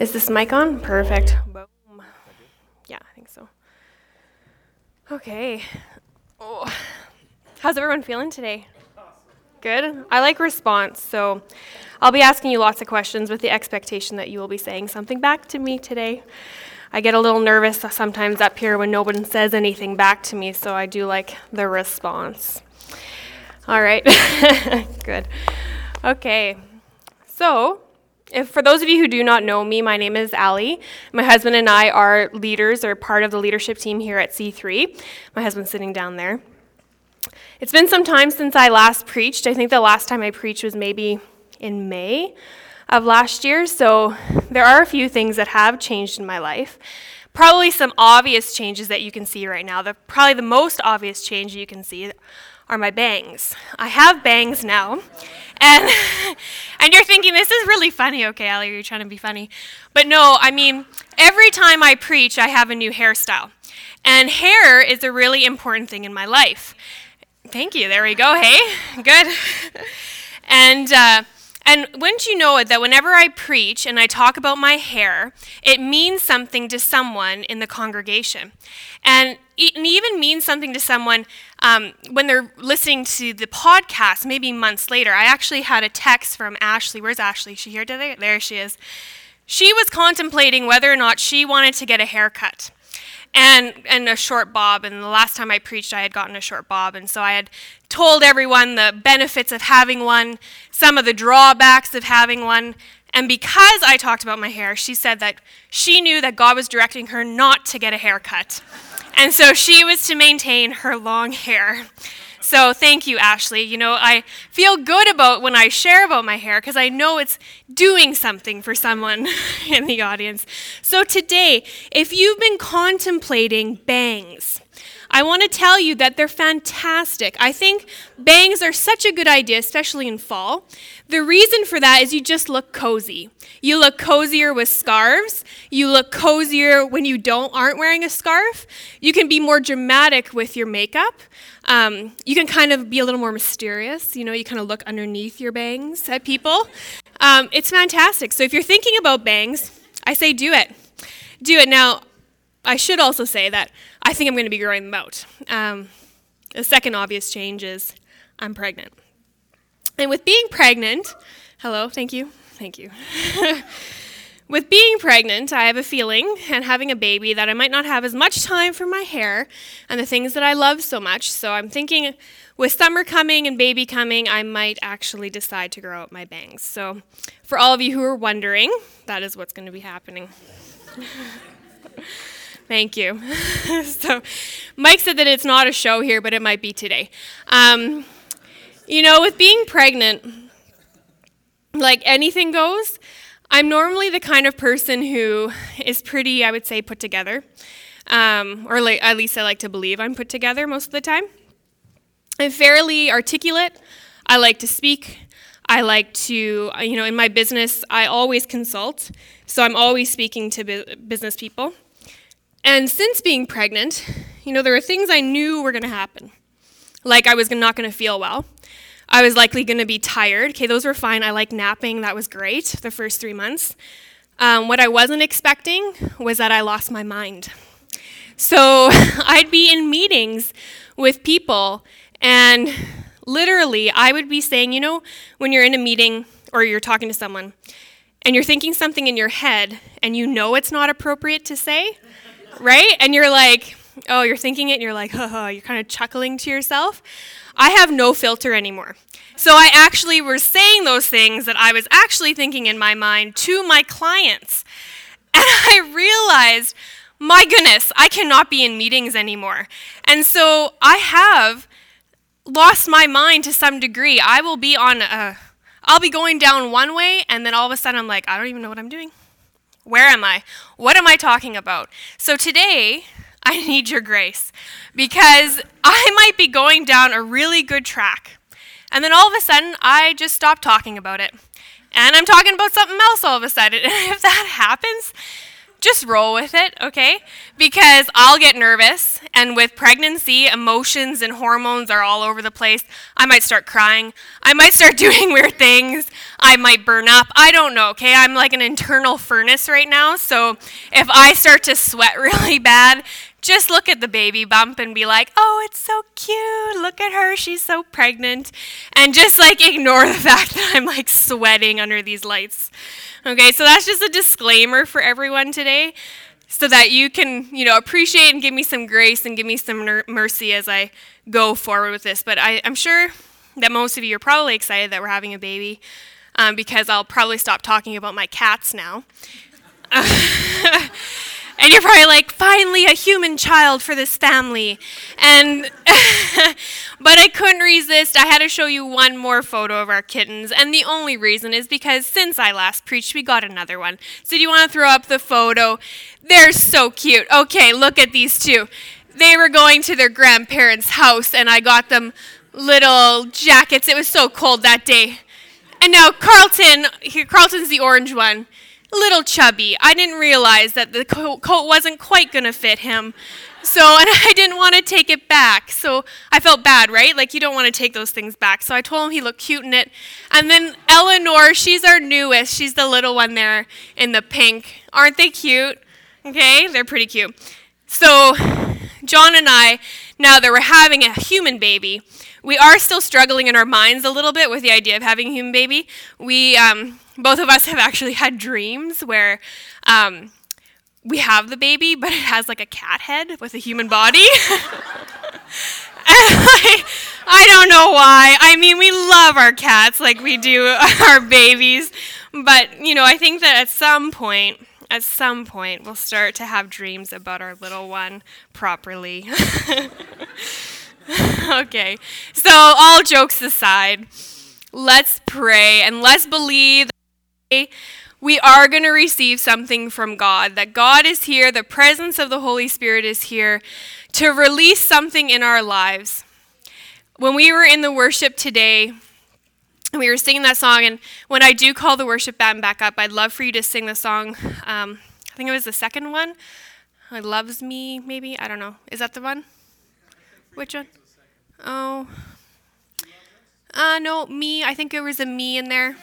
Is this mic on? Perfect. Boom. Yeah, I think so. Okay. Oh. How's everyone feeling today? Good? I like response, so I'll be asking you lots of questions with the expectation that you will be saying something back to me today. I get a little nervous sometimes up here when no one says anything back to me, so I do like the response. All right. Good. Okay. So, for those of you who do not know me, my name is Allie. My husband and I are leaders or part of the leadership team here at C3. My husband's sitting down there. It's been some time since I last preached. I think the last time I preached was maybe in May of last year, so there are a few things that have changed in my life. Probably some obvious changes that you can see right now. Probably the most obvious change you can see are my bangs. I have bangs now, and you're thinking, this is really funny. Okay, Allie, you're trying to be funny. But no, I mean, every time I preach, I have a new hairstyle. And hair is a really important thing in my life. Thank you, there we go, hey, good. And wouldn't you know it that whenever I preach and I talk about my hair, it means something to someone in the congregation. And it even means something to someone when they're listening to the podcast, maybe months later. I actually had a text from Ashley. Where's Ashley? Is she here today? There she is. She was contemplating whether or not she wanted to get a haircut. And a short bob, and the last time I preached I had gotten a short bob, and so I had told everyone the benefits of having one, some of the drawbacks of having one, and because I talked about my hair, she said that she knew that God was directing her not to get a haircut, and so she was to maintain her long hair. So thank you, Ashley. You know, I feel good about when I share about my hair because I know it's doing something for someone in the audience. So today, if you've been contemplating bangs, I want to tell you that they're fantastic. I think bangs are such a good idea, especially in fall. The reason for that is you just look cozy. You look cozier with scarves. You look cozier when you aren't wearing a scarf. You can be more dramatic with your makeup. You can kind of be a little more mysterious. You know, you kind of look underneath your bangs at people. It's fantastic. So if you're thinking about bangs, I say do it. Do it. Now, I should also say that I think I'm going to be growing them out. The second obvious change is I'm pregnant. And with being pregnant, hello, thank you. With being pregnant, I have a feeling, and having a baby, that I might not have as much time for my hair and the things that I love so much. So I'm thinking with summer coming and baby coming, I might actually decide to grow out my bangs. So for all of you who are wondering, that is what's going to be happening. Thank you. So Mike said that it's not a show here, but it might be today. You know, with being pregnant, like anything goes, I'm normally the kind of person who is pretty, I would say, put together. At least I like to believe I'm put together most of the time. I'm fairly articulate. I like to speak. I like to, in my business, I always consult. So I'm always speaking to business people. And since being pregnant, there were things I knew were going to happen. Like I was not going to feel well. I was likely going to be tired. Okay, those were fine. I like napping. That was great the first 3 months. What I wasn't expecting was that I lost my mind. So I'd be in meetings with people, and literally I would be saying, when you're in a meeting or you're talking to someone, and you're thinking something in your head, and it's not appropriate to say, right? And you're like, oh, you're thinking it, and you're like, haha, you're kind of chuckling to yourself. I have no filter anymore. So I actually was saying those things that I was actually thinking in my mind to my clients. And I realized, my goodness, I cannot be in meetings anymore. And so I have lost my mind to some degree. I'll be going down one way, and then all of a sudden I'm like, I don't even know what I'm doing. Where am I? What am I talking about? So today, I need your grace because I might be going down a really good track. And then all of a sudden, I just stop talking about it. And I'm talking about something else all of a sudden. And if that happens, just roll with it, okay? Because I'll get nervous, and with pregnancy, emotions and hormones are all over the place. I might start crying. I might start doing weird things. I might burn up. I don't know, okay? I'm like an internal furnace right now, so if I start to sweat really bad, just look at the baby bump and be like, oh, it's so cute. Look at her. She's so pregnant. And just like ignore the fact that I'm like sweating under these lights. Okay, so that's just a disclaimer for everyone today so that you can, appreciate and give me some grace and give me some mercy as I go forward with this. But I'm sure that most of you are probably excited that we're having a baby because I'll probably stop talking about my cats now. And you're probably like, finally a human child for this family. And but I couldn't resist. I had to show you one more photo of our kittens. And the only reason is because since I last preached, we got another one. So do you want to throw up the photo? They're so cute. Okay, look at these two. They were going to their grandparents' house, and I got them little jackets. It was so cold that day. And now Carlton's the orange one. Little chubby. I didn't realize that the coat wasn't quite going to fit him. And I didn't want to take it back. So I felt bad, right? Like, you don't want to take those things back. So I told him he looked cute in it. And then Eleanor, she's our newest. She's the little one there in the pink. Aren't they cute? Okay, they're pretty cute. So John and I, now that we're having a human baby, we are still struggling in our minds a little bit with the idea of having a human baby. We, both of us have actually had dreams where we have the baby, but it has like a cat head with a human body. I don't know why. I mean, we love our cats like we do our babies. But, I think that at some point, we'll start to have dreams about our little one properly. Okay, so all jokes aside, let's pray and let's believe that we are going to receive something from God, that God is here, the presence of the Holy Spirit is here to release something in our lives. When we were in the worship today, we were singing that song, and when I do call the worship band back up, I'd love for you to sing the song. I think it was the second one. Loves Me, maybe? I don't know. Is that the one? Which one? Oh. No, Me. I think there was a Me in there.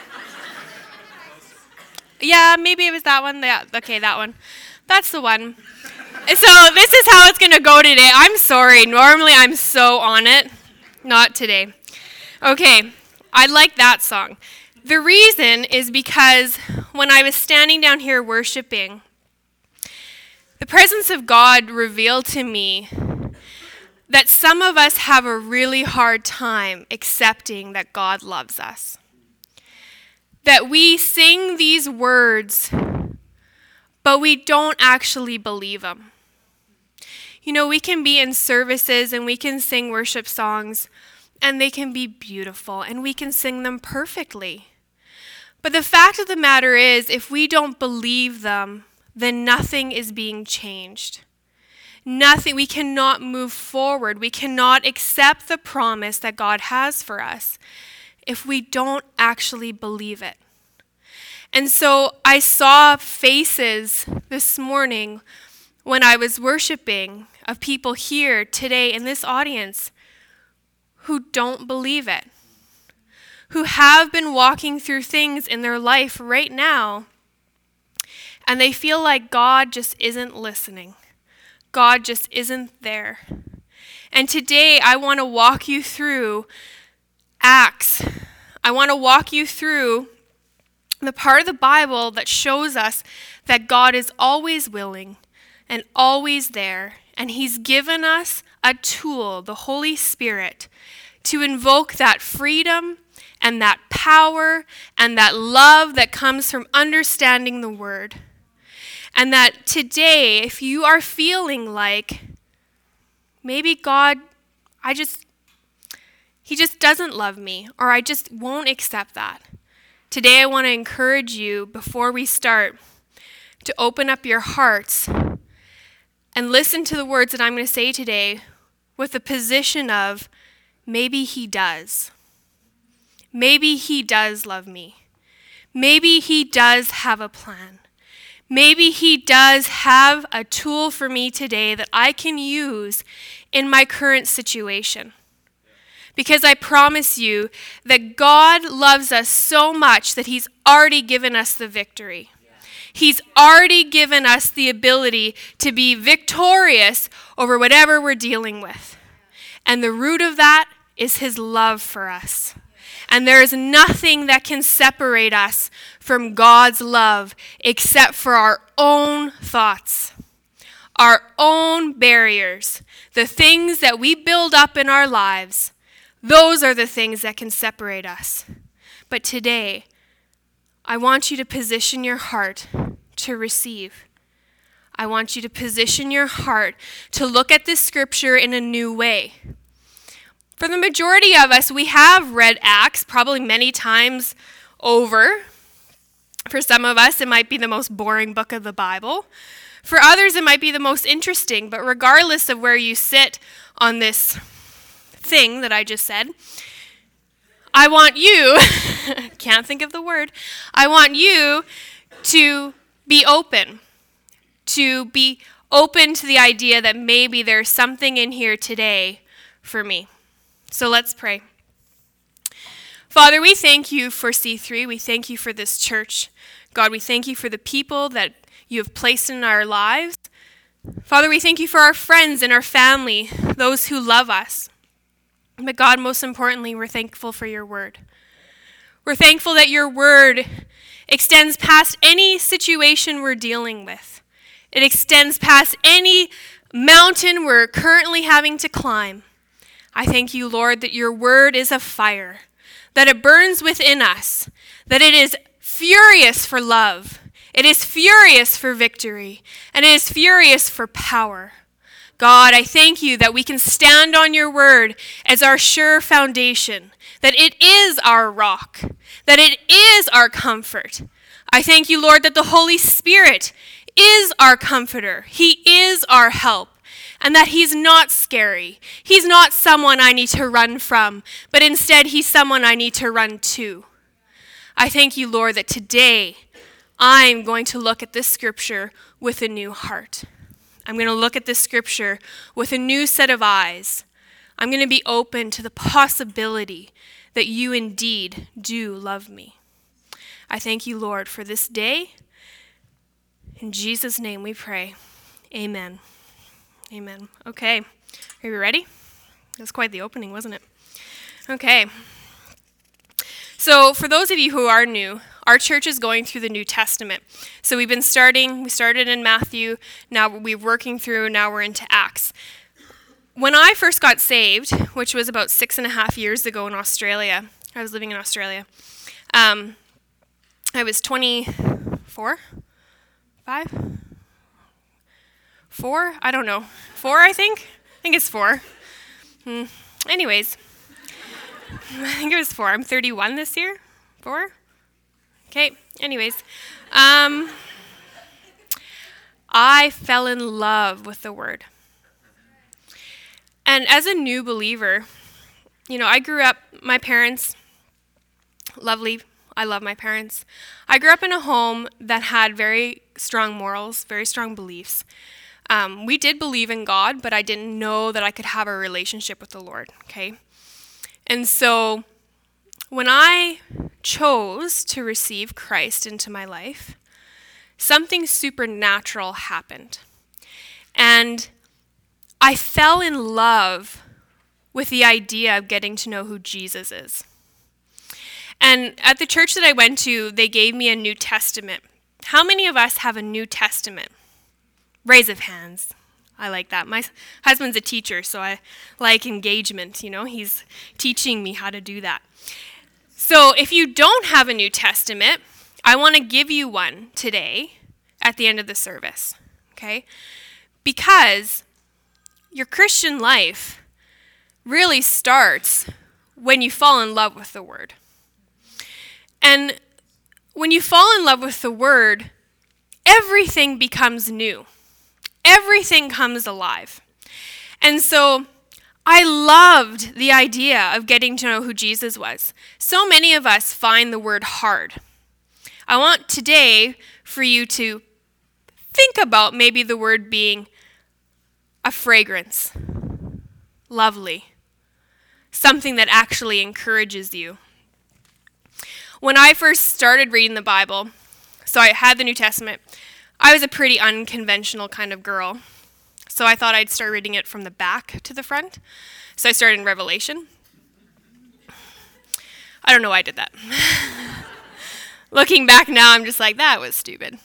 Yeah, maybe it was that one. Yeah, okay, that one. That's the one. So this is how it's going to go today. I'm sorry. Normally I'm so on it. Not today. Okay, I like that song. The reason is because when I was standing down here worshiping, the presence of God revealed to me that some of us have a really hard time accepting that God loves us. That we sing these words, but we don't actually believe them. We can be in services and we can sing worship songs, and they can be beautiful, and we can sing them perfectly. But the fact of the matter is, if we don't believe them, then nothing is being changed. Nothing, we cannot move forward. We cannot accept the promise that God has for us if we don't actually believe it. And so I saw faces this morning when I was worshiping of people here today in this audience who don't believe it, who have been walking through things in their life right now, and they feel like God just isn't listening. God just isn't there. And today I want to walk you through Acts. I want to walk you through the part of the Bible that shows us that God is always willing and always there. And he's given us a tool, the Holy Spirit, to invoke that freedom and that power and that love that comes from understanding the Word. And that today, if you are feeling like maybe God, he just doesn't love me, or I just won't accept that. Today I want to encourage you, before we start, to open up your hearts and listen to the words that I'm going to say today with the position of maybe he does. Maybe he does love me. Maybe he does have a plan. Maybe he does have a tool for me today that I can use in my current situation. Because I promise you that God loves us so much that he's already given us the victory. He's already given us the ability to be victorious over whatever we're dealing with. And the root of that is his love for us. And there is nothing that can separate us from God's love except for our own thoughts, our own barriers, the things that we build up in our lives. Those are the things that can separate us. But today, I want you to position your heart to receive. I want you to position your heart to look at this scripture in a new way. For the majority of us, we have read Acts probably many times over. For some of us, it might be the most boring book of the Bible. For others, it might be the most interesting. But regardless of where you sit on this thing that I just said, I want you, can't think of the word, I want you to be open. To be open to the idea that maybe there's something in here today for me. So let's pray. Father, we thank you for C3. We thank you for this church. God, we thank you for the people that you have placed in our lives. Father, we thank you for our friends and our family, those who love us. But God, most importantly, we're thankful for your word. We're thankful that your word extends past any situation we're dealing with. It extends past any mountain we're currently having to climb. I thank you, Lord, that your word is a fire, that it burns within us, that it is furious for love, it is furious for victory, and it is furious for power. God, I thank you that we can stand on your word as our sure foundation, that it is our rock, that it is our comfort. I thank you, Lord, that the Holy Spirit is our comforter. He is our help, and that he's not scary. He's not someone I need to run from, but instead he's someone I need to run to. I thank you, Lord, that today I'm going to look at this scripture with a new heart. I'm going to look at this scripture with a new set of eyes. I'm going to be open to the possibility that you indeed do love me. I thank you, Lord, for this day. In Jesus' name we pray. Amen. Amen. Okay. Are you ready? That was quite the opening, wasn't it? Okay. So for those of you who are new, our church is going through the New Testament. So we started in Matthew, now we're working through, now we're into Acts. When I first got saved, which was about 6.5 years ago in Australia, I was living in Australia, I was 24, 5, 4, I don't know, 4 I think it's 4. Anyways, I think it was 4. I'm 31 this year, 4. Okay, anyways, I fell in love with the word. And as a new believer, I grew up, my parents, lovely, I love my parents. I grew up in a home that had very strong morals, very strong beliefs. We did believe in God, but I didn't know that I could have a relationship with the Lord, okay? And so when I chose to receive Christ into my life, something supernatural happened. And I fell in love with the idea of getting to know who Jesus is. And at the church that I went to, they gave me a New Testament. How many of us have a New Testament? Raise of hands. I like that. My husband's a teacher, so I like engagement, He's teaching me how to do that. So if you don't have a New Testament, I want to give you one today at the end of the service, okay? Because your Christian life really starts when you fall in love with the Word. And when you fall in love with the Word, everything becomes new. Everything comes alive. And so I loved the idea of getting to know who Jesus was. So many of us find the word hard. I want today for you to think about maybe the word being a fragrance, lovely, something that actually encourages you. When I first started reading the Bible, so I had the New Testament, I was a pretty unconventional kind of girl. So I thought I'd start reading it from the back to the front. So I started in Revelation. I don't know why I did that. Looking back now, I'm just like, that was stupid.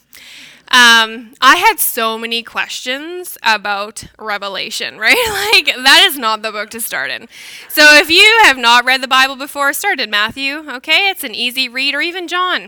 I had so many questions about Revelation, right? Like, that is not the book to start in. So if you have not read the Bible before, start in Matthew, okay? It's an easy read, or even John.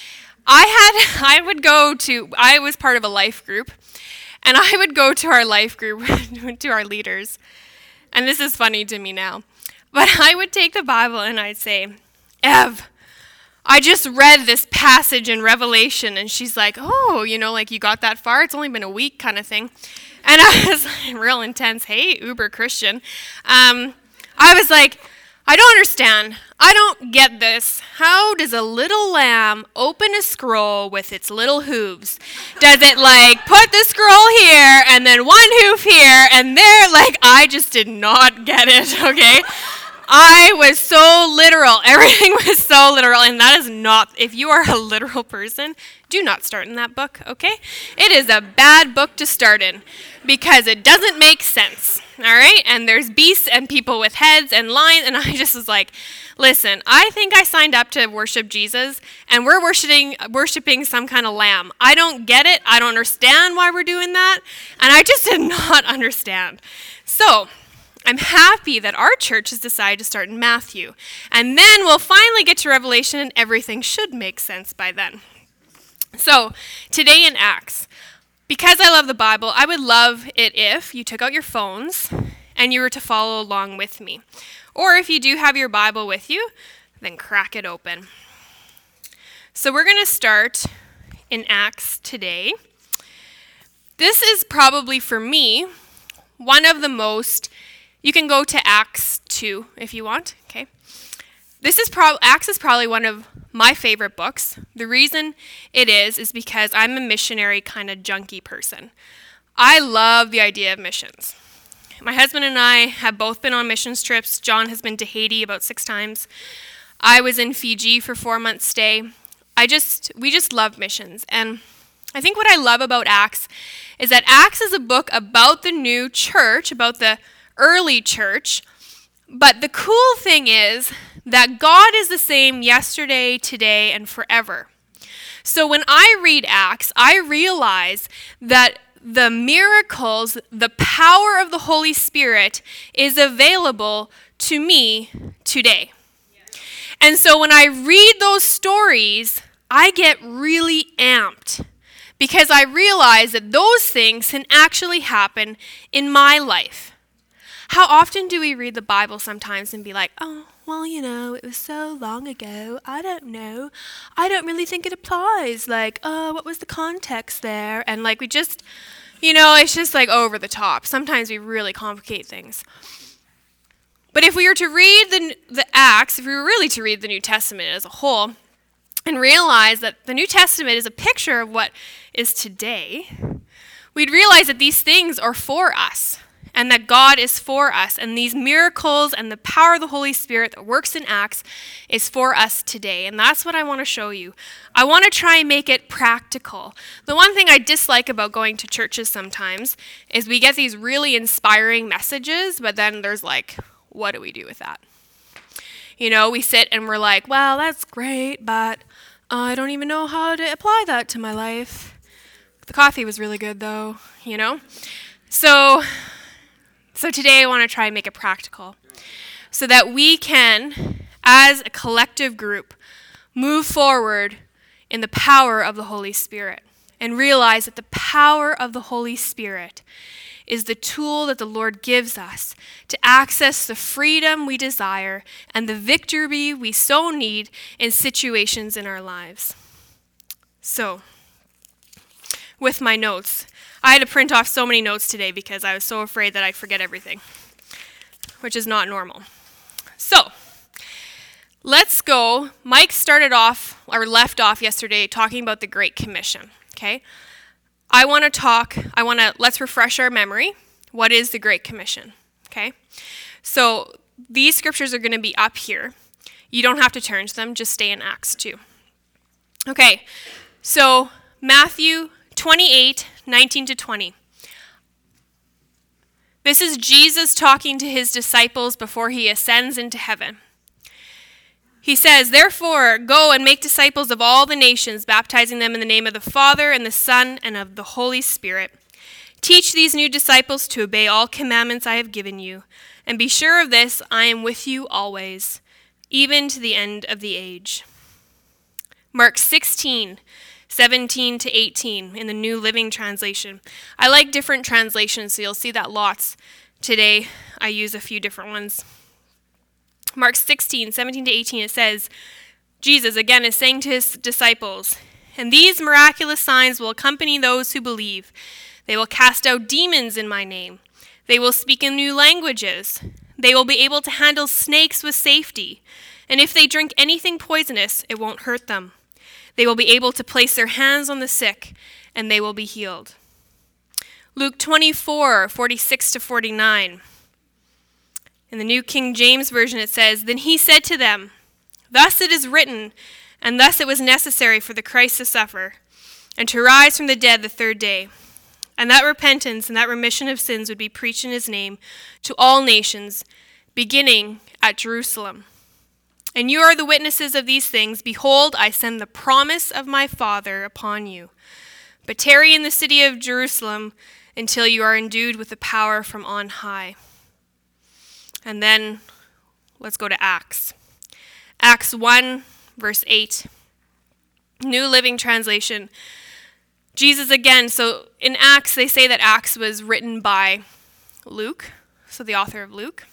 I was part of a life group, and I would go to our life group, to our leaders, and this is funny to me now, but I would take the Bible and I'd say, Ev, I just read this passage in Revelation, and she's like, oh, like you got that far? It's only been a week kind of thing. And I was like, real intense, hey, uber Christian. I was like, I don't understand. I don't get this. How does a little lamb open a scroll with its little hooves? Does it put the scroll here and then one hoof here and there? I just did not get it, okay? I was so literal. Everything was so literal, and that is not, if you are a literal person, do not start in that book, okay? It is a bad book to start in because it doesn't make sense, all right? And there's beasts and people with heads and lions, and I just was like, listen, I think I signed up to worship Jesus, and we're worshiping some kind of lamb. I don't get it. I don't understand why we're doing that, and I just did not understand. So I'm happy that our church has decided to start in Matthew. And then we'll finally get to Revelation, and everything should make sense by then. So today in Acts, because I love the Bible, I would love it if you took out your phones and you were to follow along with me. Or if you do have your Bible with you, then crack it open. So we're going to start in Acts today. This is probably, for me, one of the most. You can go to Acts 2 if you want, okay? Acts is probably one of my favorite books. The reason it is because I'm a missionary kind of junkie person. I love the idea of missions. My husband and I have both been on missions trips. John has been to Haiti about 6 times. I was in Fiji for 4 months stay. We just love missions. And I think what I love about Acts is that Acts is a book about the new church, about the early church, but the cool thing is that God is the same yesterday, today, and forever. So when I read Acts, I realize that the miracles, the power of the Holy Spirit is available to me today. And so when I read those stories, I get really amped because I realize that those things can actually happen in my life. How often do we read the Bible sometimes and be like, oh, well, it was so long ago. I don't know. I don't really think it applies. What was the context there? And we just, it's just over the top. Sometimes we really complicate things. But if we were to read the Acts, if we were really to read the New Testament as a whole, and realize that the New Testament is a picture of what is today, we'd realize that these things are for us. And that God is for us. And these miracles and the power of the Holy Spirit that works in Acts is for us today. And that's what I want to show you. I want to try and make it practical. The one thing I dislike about going to churches sometimes is we get these really inspiring messages, but then there's what do we do with that? We sit and we're like, well, that's great, but I don't even know how to apply that to my life. The coffee was really good though, So today I want to try and make it practical so that we can, as a collective group, move forward in the power of the Holy Spirit and realize that the power of the Holy Spirit is the tool that the Lord gives us to access the freedom we desire and the victory we so need in situations in our lives. So, with my notes, I had to print off so many notes today because I was so afraid that I'd forget everything, which is not normal. So, let's go. Mike left off yesterday talking about the Great Commission, okay? let's refresh our memory. What is the Great Commission? Okay? So these scriptures are going to be up here. You don't have to turn to them, just stay in Acts 2. Okay, so Matthew 28:19-20. This is Jesus talking to his disciples before he ascends into heaven. He says, "Therefore, go and make disciples of all the nations, baptizing them in the name of the Father and the Son and of the Holy Spirit. Teach these new disciples to obey all commandments I have given you. And be sure of this, I am with you always, even to the end of the age." Mark 16:17-18 in the New Living Translation. I like different translations, so you'll see that lots. Today, I use a few different ones. Mark 16:17-18, it says, Jesus again is saying to his disciples, "And these miraculous signs will accompany those who believe. They will cast out demons in my name. They will speak in new languages. They will be able to handle snakes with safety. And if they drink anything poisonous, it won't hurt them. They will be able to place their hands on the sick, and they will be healed." Luke 24:46-49. In the New King James Version it says, "Then he said to them, 'Thus it is written, and thus it was necessary for the Christ to suffer, and to rise from the dead the third day, and that repentance and that remission of sins would be preached in his name to all nations, beginning at Jerusalem. And you are the witnesses of these things. Behold, I send the promise of my Father upon you. But tarry in the city of Jerusalem until you are endued with the power from on high.'" And then let's go to Acts. Acts 1, verse 8. New Living Translation. Jesus again, so in Acts, they say that Acts was written by Luke, so the author of Luke.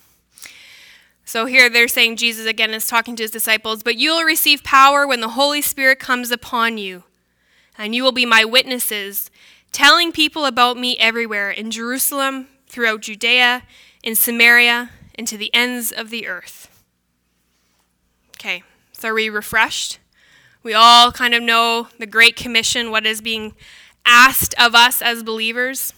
So here they're saying Jesus again is talking to his disciples, "But you will receive power when the Holy Spirit comes upon you, and you will be my witnesses, telling people about me everywhere, in Jerusalem, throughout Judea, in Samaria, and to the ends of the earth." Okay, so are we refreshed? We all kind of know the Great Commission, what is being asked of us as believers.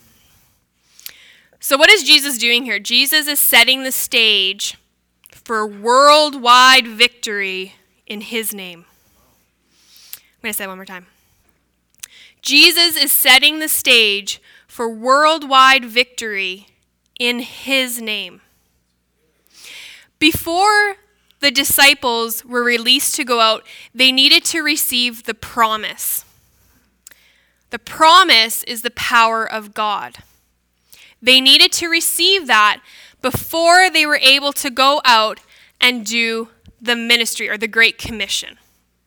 So what is Jesus doing here? Jesus is setting the stage for worldwide victory in his name. I'm going to say it one more time. Jesus is setting the stage for worldwide victory in his name. Before the disciples were released to go out, they needed to receive the promise. The promise is the power of God. They needed to receive that before they were able to go out and do the ministry or the Great Commission.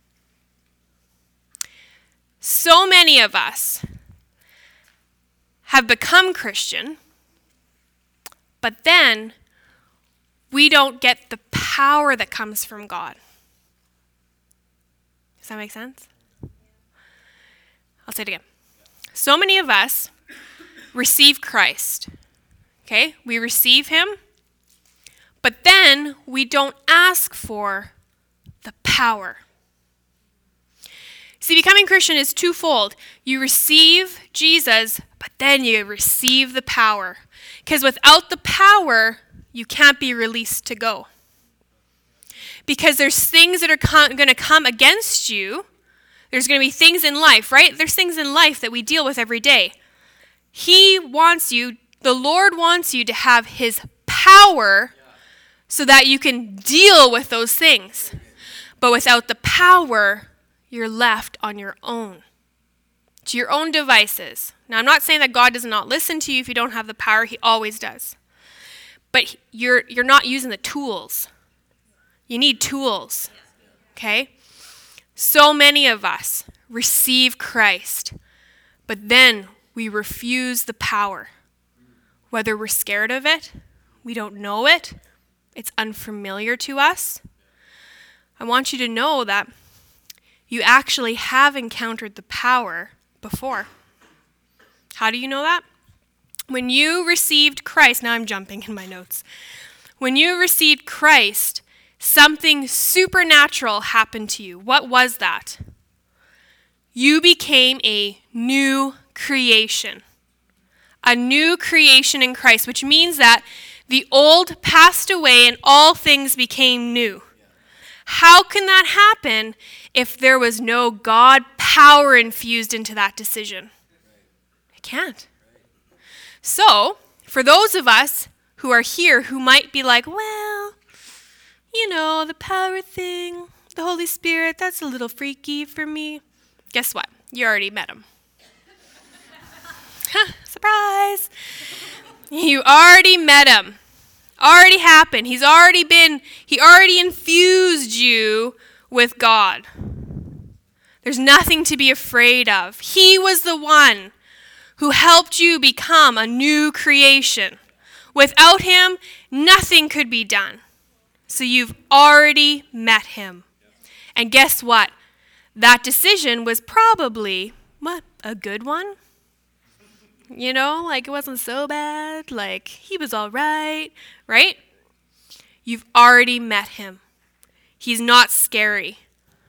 So many of us have become Christian, but then we don't get the power that comes from God. Does that make sense? I'll say it again. So many of us receive Christ. Okay? We receive him, but then we don't ask for the power. See, becoming Christian is twofold. You receive Jesus, but then you receive the power. Because without the power, you can't be released to go. Because there's things that are going to come against you. There's going to be things in life, right? There's things in life that we deal with every day. The Lord wants you to have his power so that you can deal with those things. But without the power, you're left on your own, to your own devices. Now, I'm not saying that God does not listen to you if you don't have the power. He always does. But you're not using the tools. You need tools, okay? So many of us receive Christ, but then we refuse the power. Whether we're scared of it, we don't know it, it's unfamiliar to us. I want you to know that you actually have encountered the power before. How do you know that? When you received Christ, now I'm jumping in my notes. When you received Christ, something supernatural happened to you. What was that? You became a new creation. A new creation in Christ, which means that the old passed away and all things became new. How can that happen if there was no God power infused into that decision? It can't. So, for those of us who are here who might be like, well, the power thing, the Holy Spirit, that's a little freaky for me. Guess what? You already met him. Surprise! You already met him. Already happened. He already infused you with God. There's nothing to be afraid of. He was the one who helped you become a new creation. Without him, nothing could be done. So you've already met him. And guess what? That decision was probably, a good one? It wasn't so bad. He was all right, right? You've already met him. He's not scary.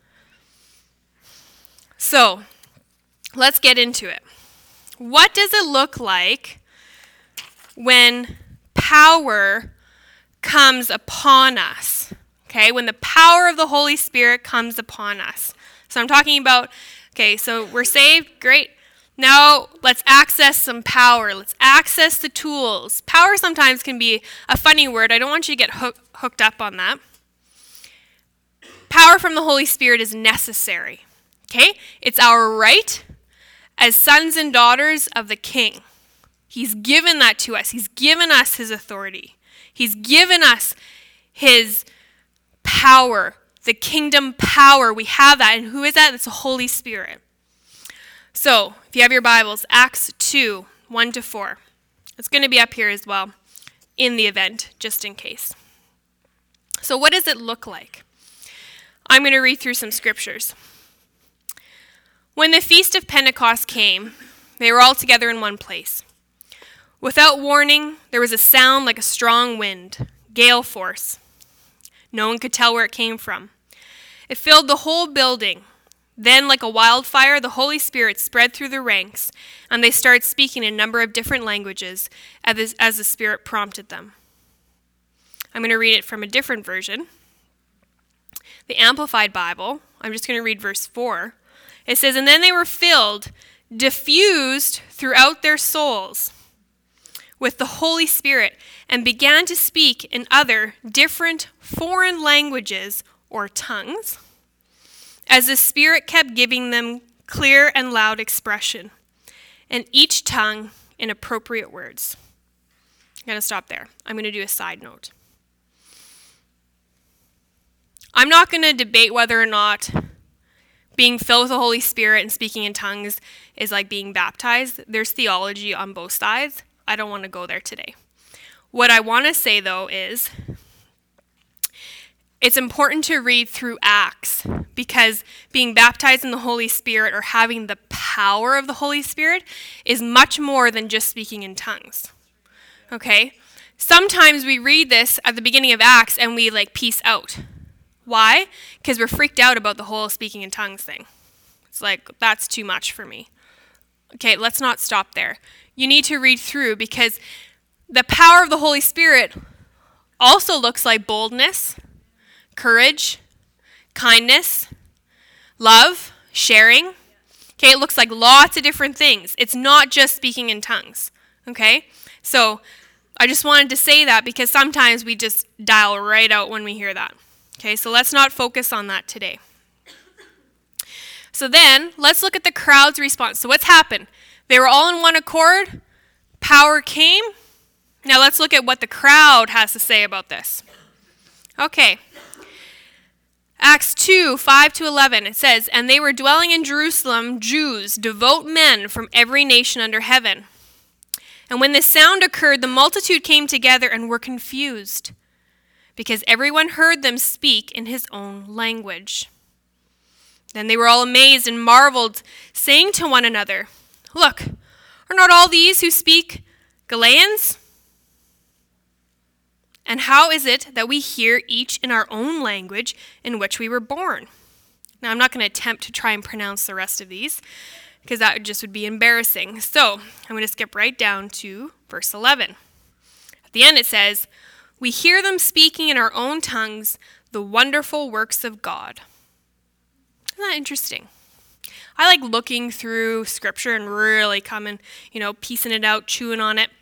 So, let's get into it. What does it look like when power comes upon us? Okay, when the power of the Holy Spirit comes upon us. So I'm talking about, so we're saved, great. Now let's access some power. Let's access the tools. Power sometimes can be a funny word. I don't want you to get hooked up on that. Power from the Holy Spirit is necessary. Okay? It's our right as sons and daughters of the King. He's given that to us. He's given us his authority. He's given us his power, the kingdom power. We have that. And who is that? It's the Holy Spirit. So, if you have your Bibles, Acts 2, 1-4. It's going to be up here as well in the event, just in case. So what does it look like? I'm going to read through some scriptures. When the feast of Pentecost came, they were all together in one place. Without warning, there was a sound like a strong wind, gale force. No one could tell where it came from. It filled the whole building. Then, like a wildfire, the Holy Spirit spread through the ranks, and they started speaking in a number of different languages as the Spirit prompted them. I'm going to read it from a different version. The Amplified Bible, I'm just going to read verse 4. It says, "And then they were filled, diffused throughout their souls with the Holy Spirit, and began to speak in other different foreign languages or tongues, as the Spirit kept giving them clear and loud expression, and each tongue in appropriate words." I'm going to stop there. I'm going to do a side note. I'm not going to debate whether or not being filled with the Holy Spirit and speaking in tongues is like being baptized. There's theology on both sides. I don't want to go there today. What I want to say, though, is it's important to read through Acts, because being baptized in the Holy Spirit or having the power of the Holy Spirit is much more than just speaking in tongues. Okay? Sometimes we read this at the beginning of Acts and we peace out. Why? Because we're freaked out about the whole speaking in tongues thing. It's that's too much for me. Okay, let's not stop there. You need to read through, because the power of the Holy Spirit also looks like boldness, courage, kindness, love, sharing. Okay, it looks like lots of different things. It's not just speaking in tongues. Okay? So I just wanted to say that, because sometimes we just dial right out when we hear that. Okay, so let's not focus on that today. So then, let's look at the crowd's response. So what's happened? They were all in one accord. Power came. Now let's look at what the crowd has to say about this. Okay. Acts 2, 5-11, it says, "And they were dwelling in Jerusalem, Jews, devout men from every nation under heaven. And when this sound occurred, the multitude came together and were confused, because everyone heard them speak in his own language. Then they were all amazed and marveled, saying to one another, 'Look, are not all these who speak Galileans? And how is it that we hear each in our own language in which we were born?'" Now, I'm not going to attempt to try and pronounce the rest of these, because that just would be embarrassing. So I'm going to skip right down to verse 11. At the end it says, "We hear them speaking in our own tongues the wonderful works of God." Isn't that interesting? I like looking through scripture and really coming, piecing it out, chewing on it.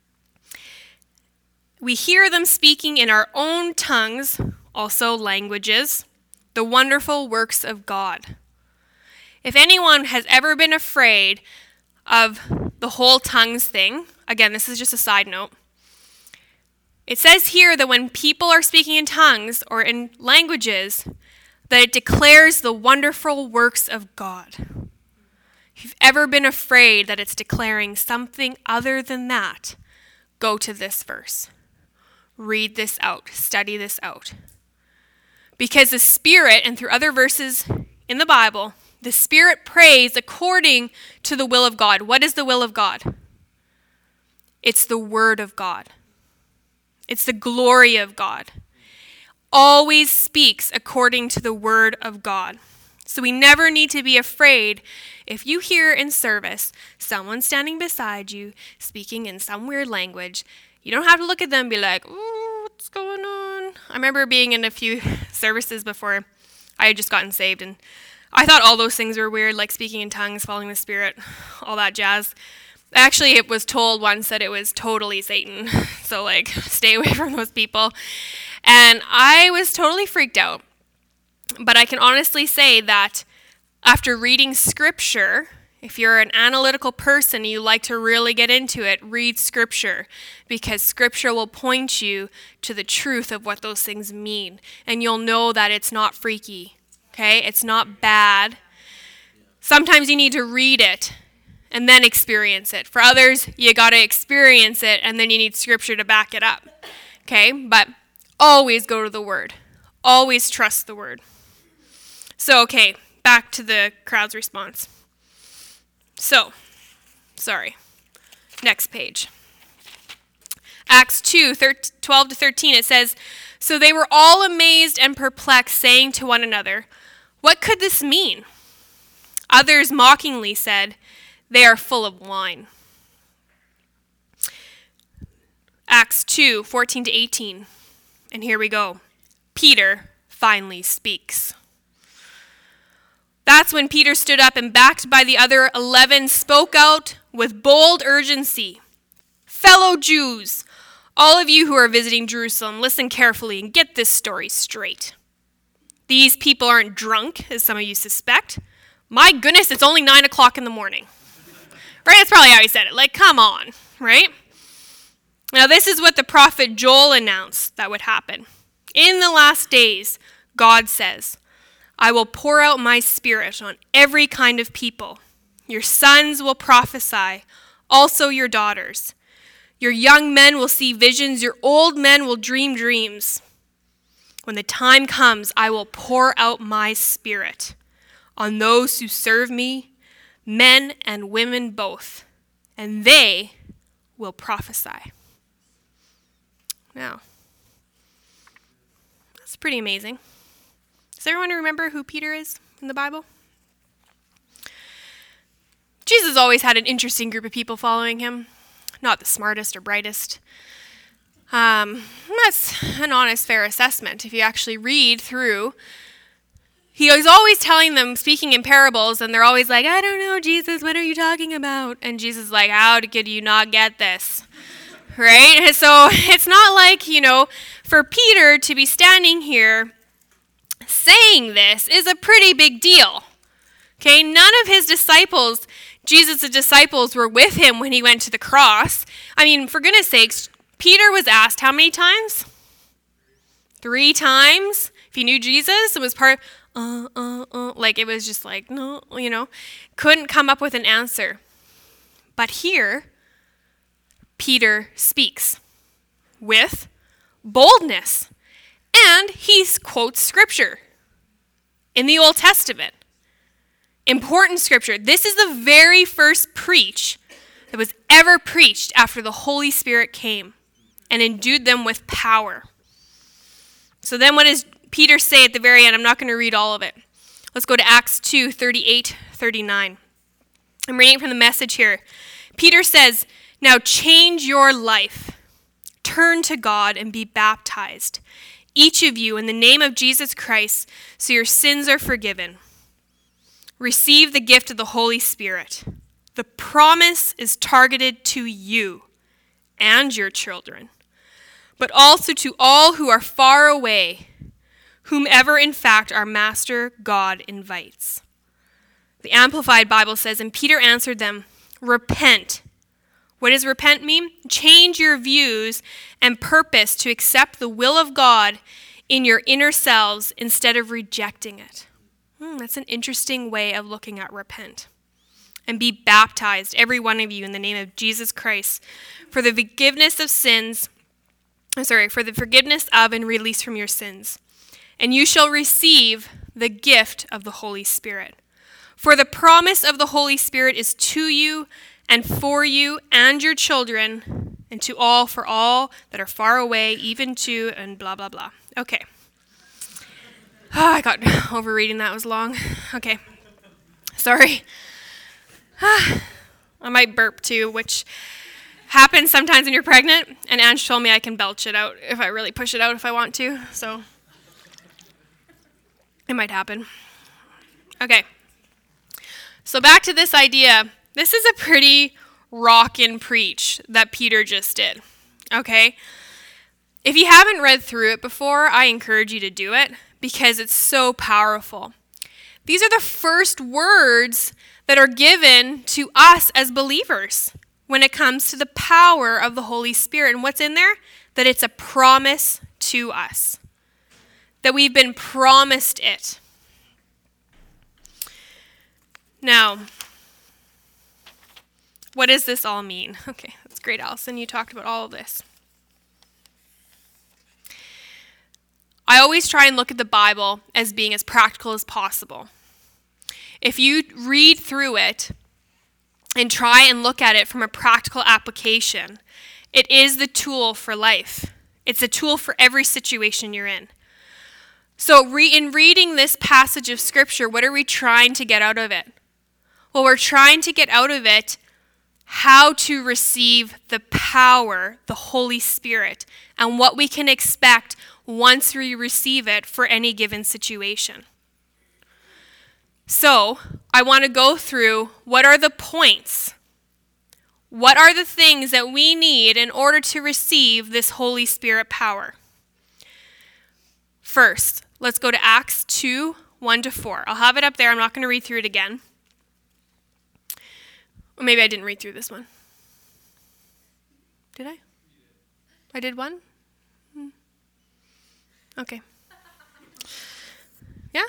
We hear them speaking in our own tongues, also languages, the wonderful works of God. If anyone has ever been afraid of the whole tongues thing, again, this is just a side note, it says here that when people are speaking in tongues or in languages, that it declares the wonderful works of God. If you've ever been afraid that it's declaring something other than that, go to this verse. Read this out. Study this out. Because the Spirit, and through other verses in the Bible, the Spirit prays according to the will of God. What is the will of God? It's the Word of God. It's the glory of God. Always speaks according to the Word of God. So we never need to be afraid if you hear in service someone standing beside you speaking in some weird language. You don't have to look at them and be like, "Oh, what's going on?" I remember being in a few services before I had just gotten saved, and I thought all those things were weird, like speaking in tongues, following the Spirit, all that jazz. Actually, it was told once that it was totally Satan, so stay away from those people. And I was totally freaked out. But I can honestly say that after reading scripture, if you're an analytical person and you like to really get into it, read scripture, because scripture will point you to the truth of what those things mean. And you'll know that it's not freaky, okay? It's not bad. Sometimes you need to read it and then experience it. For others, you got to experience it and then you need scripture to back it up, okay? But always go to the Word. Always trust the Word. So, okay, back to the crowd's response. So, next page. Acts 2, 12 to 13, it says, "So they were all amazed and perplexed, saying to one another, 'What could this mean?' Others mockingly said, 'They are full of wine.'" Acts 2, 14 to 18. And here we go. Peter finally speaks. That's when Peter stood up and, backed by the other 11, spoke out with bold urgency. "Fellow Jews, all of you who are visiting Jerusalem, listen carefully and get this story straight. These people aren't drunk, as some of you suspect. My goodness, it's only 9 o'clock in the morning." Right? That's probably how he said it. Come on, right? Now, this is what the prophet Joel announced that would happen. "In the last days, God says, I will pour out my Spirit on every kind of people. Your sons will prophesy, also your daughters. Your young men will see visions, your old men will dream dreams. When the time comes, I will pour out my Spirit on those who serve me, men and women both, and they will prophesy." Now, that's pretty amazing. Does everyone remember who Peter is in the Bible? Jesus always had an interesting group of people following him. Not the smartest or brightest. That's an honest, fair assessment. If you actually read through, he was always telling them, speaking in parables, and they're always like, "I don't know, Jesus, what are you talking about?" And Jesus is like, "How could you not get this?" Right? And so it's not like, for Peter to be standing here saying this is a pretty big deal. Okay, none of his disciples, Jesus' disciples, were with him when he went to the cross. I mean, for goodness sakes, Peter was asked how many times? 3 times. If he knew Jesus, it was part it was just no, couldn't come up with an answer. But here, Peter speaks with boldness. And he quotes scripture in the Old Testament. Important scripture. This is the very first preach that was ever preached after the Holy Spirit came and endued them with power. So then what does Peter say at the very end? I'm not going to read all of it. Let's go to Acts 2, 38, 39. I'm reading it from the Message here. Peter says, "Now change your life. Turn to God and be baptized, each of you in the name of Jesus Christ, so your sins are forgiven. Receive the gift of the Holy Spirit. The promise is targeted to you and your children, but also to all who are far away, whomever in fact our Master God invites." The Amplified Bible says, "And Peter answered them, 'Repent.'" What does repent mean? Change your views and purpose to accept the will of God in your inner selves instead of rejecting it. That's an interesting way of looking at repent. "And be baptized, every one of you, in the name of Jesus Christ, for the forgiveness of and release from your sins. And you shall receive the gift of the Holy Spirit. For the promise of the Holy Spirit is to you and for you and your children, and to all, for all that are far away, even to," and blah, blah, blah. Okay. I got over reading that. It was long. Okay. Sorry. I might burp too, which happens sometimes when you're pregnant, and Ange told me I can belch it out if I really push it out if I want to, so it might happen. Okay. So back to this idea. This is a pretty rockin' preach that Peter just did, okay? If you haven't read through it before, I encourage you to do it because it's so powerful. These are the first words that are given to us as believers when it comes to the power of the Holy Spirit. And what's in there? That it's a promise to us, that we've been promised it. Now, what does this all mean? Okay, that's great, Allison. You talked about all of this. I always try and look at the Bible as being as practical as possible. If you read through it and try and look at it from a practical application, it is the tool for life. It's a tool for every situation you're in. So in reading this passage of Scripture, what are we trying to get out of it? Well, we're trying to get out of it how to receive the power, the Holy Spirit, and what we can expect once we receive it for any given situation. So, I want to go through what are the points? What are the things that we need in order to receive this Holy Spirit power? First, let's go to Acts 2, 1-4. I'll have it up there. I'm not going to read through it again. Or maybe I didn't read through this one. Did I? I did one? Okay. Yeah?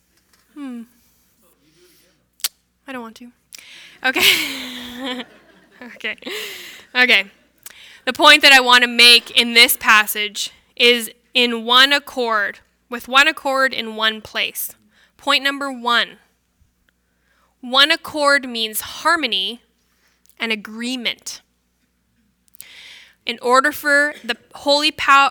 I don't want to. Okay. Okay. The point that I want to make in this passage is in one accord, with one accord in one place. Point number 1. One accord means harmony and agreement. In order for the Holy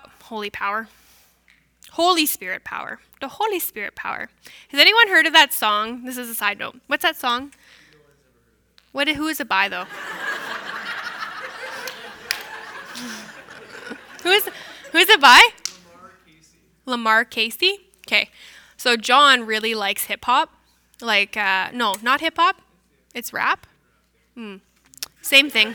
Spirit power. The Holy Spirit power. Has anyone heard of that song? This is a side note. What's that song? Who is it by, though? Who is it by? Lamar Casey. Okay. So John really likes hip hop. No, not hip hop. It's rap. Same thing.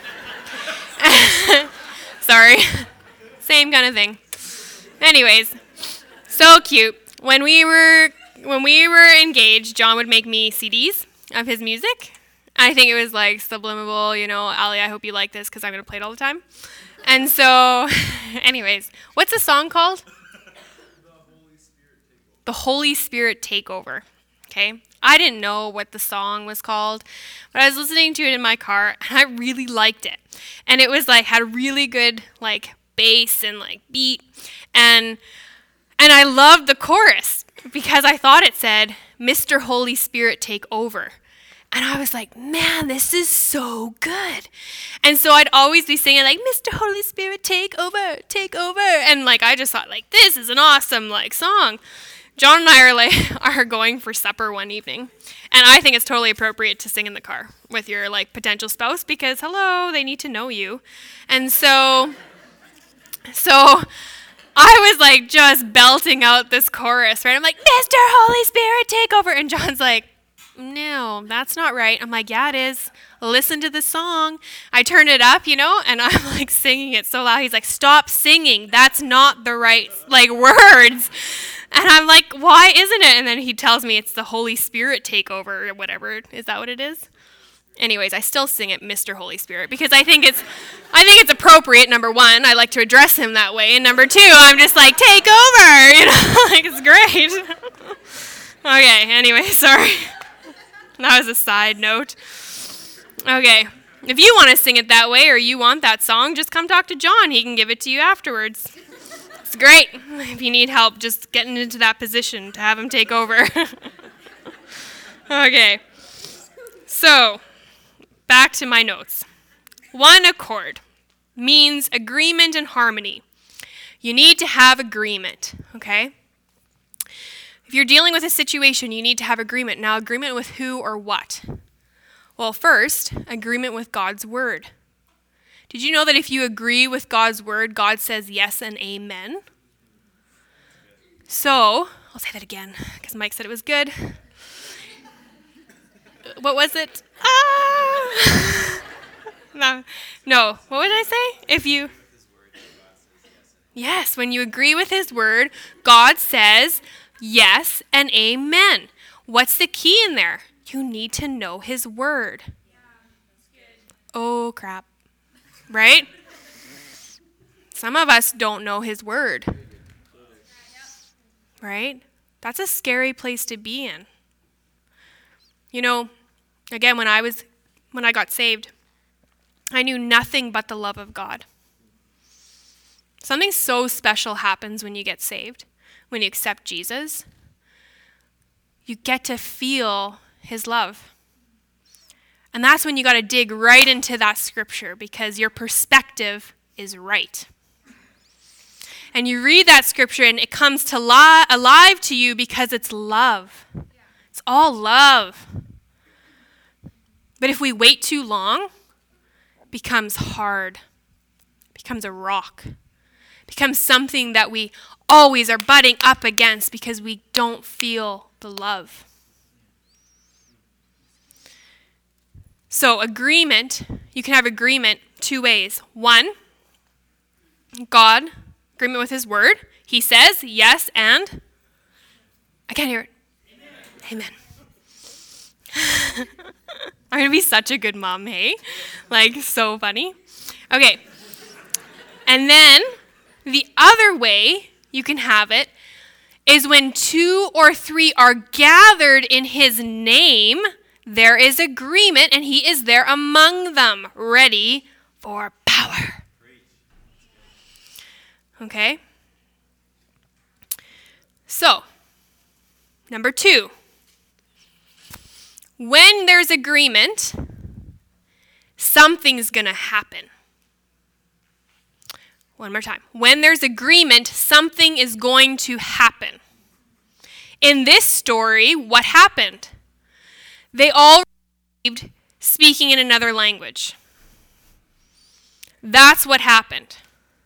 Sorry. Same kind of thing. Anyways, so cute. When we were engaged, John would make me CDs of his music. I think it was like subliminal, Ali, I hope you like this because I'm going to play it all the time. And so, anyways, what's the song called? The Holy Spirit Takeover. Okay. I didn't know what the song was called, but I was listening to it in my car and I really liked it. And it was had a really good bass and beat. And I loved the chorus because I thought it said, "Mr. Holy Spirit, take over." And I was like, man, this is so good. And so I'd always be singing "Mr. Holy Spirit, take over, take over." And I just thought this is an awesome song. John and I are going for supper one evening, and I think it's totally appropriate to sing in the car with your potential spouse because hello, they need to know you. And so I was just belting out this chorus, right? I'm like, Mr. Holy Spirit, take over. And John's like, no, that's not right. I'm like, yeah, it is. Listen to the song. I turn it up, and I'm singing it so loud. He's like, stop singing. That's not the right words. And I'm like, why isn't it? And then he tells me it's the Holy Spirit takeover or whatever. Is that what it is? Anyways, I still sing it, Mr. Holy Spirit, because I think it's appropriate. Number one, I like to address him that way, and number two, I'm just like, take over, it's great. Okay, anyway, sorry. That was a side note. Okay, if you want to sing it that way or you want that song, just come talk to John. He can give it to you afterwards. It's great. If you need help just getting into that position to have him take over. Okay, so back to my notes. One accord means agreement and harmony. You need to have agreement, okay? If you're dealing with a situation, you need to have agreement. Now, agreement with who or what? Well, first, agreement with God's word. Did you know that if you agree with God's word, God says yes and amen? So, I'll say that again because Mike said it was good. What was it? No. What would I say? Yes, when you agree with his word, God says yes and amen. What's the key in there? You need to know his word. Oh, crap. Right? Some of us don't know his word. Right? That's a scary place to be in. Again, when I got saved, I knew nothing but the love of God. Something so special happens when you get saved, when you accept Jesus. You get to feel his love. And that's when you got to dig right into that scripture because your perspective is right. And you read that scripture and it comes to alive to you because it's love. It's all love. But if we wait too long, it becomes hard. It becomes a rock. It becomes something that we always are butting up against because we don't feel the love. So agreement, you can have agreement two ways. One, God, agreement with his word. He says yes and, I can't hear it. Amen. I'm going to be such a good mom, hey? So funny. Okay. And then the other way you can have it is when 2 or 3 are gathered in his name, there is agreement, and he is there among them, ready for power. Okay? So, number 2. When there's agreement, something's going to happen. One more time. When there's agreement, something is going to happen. In this story, what happened? They all received speaking in another language. That's what happened.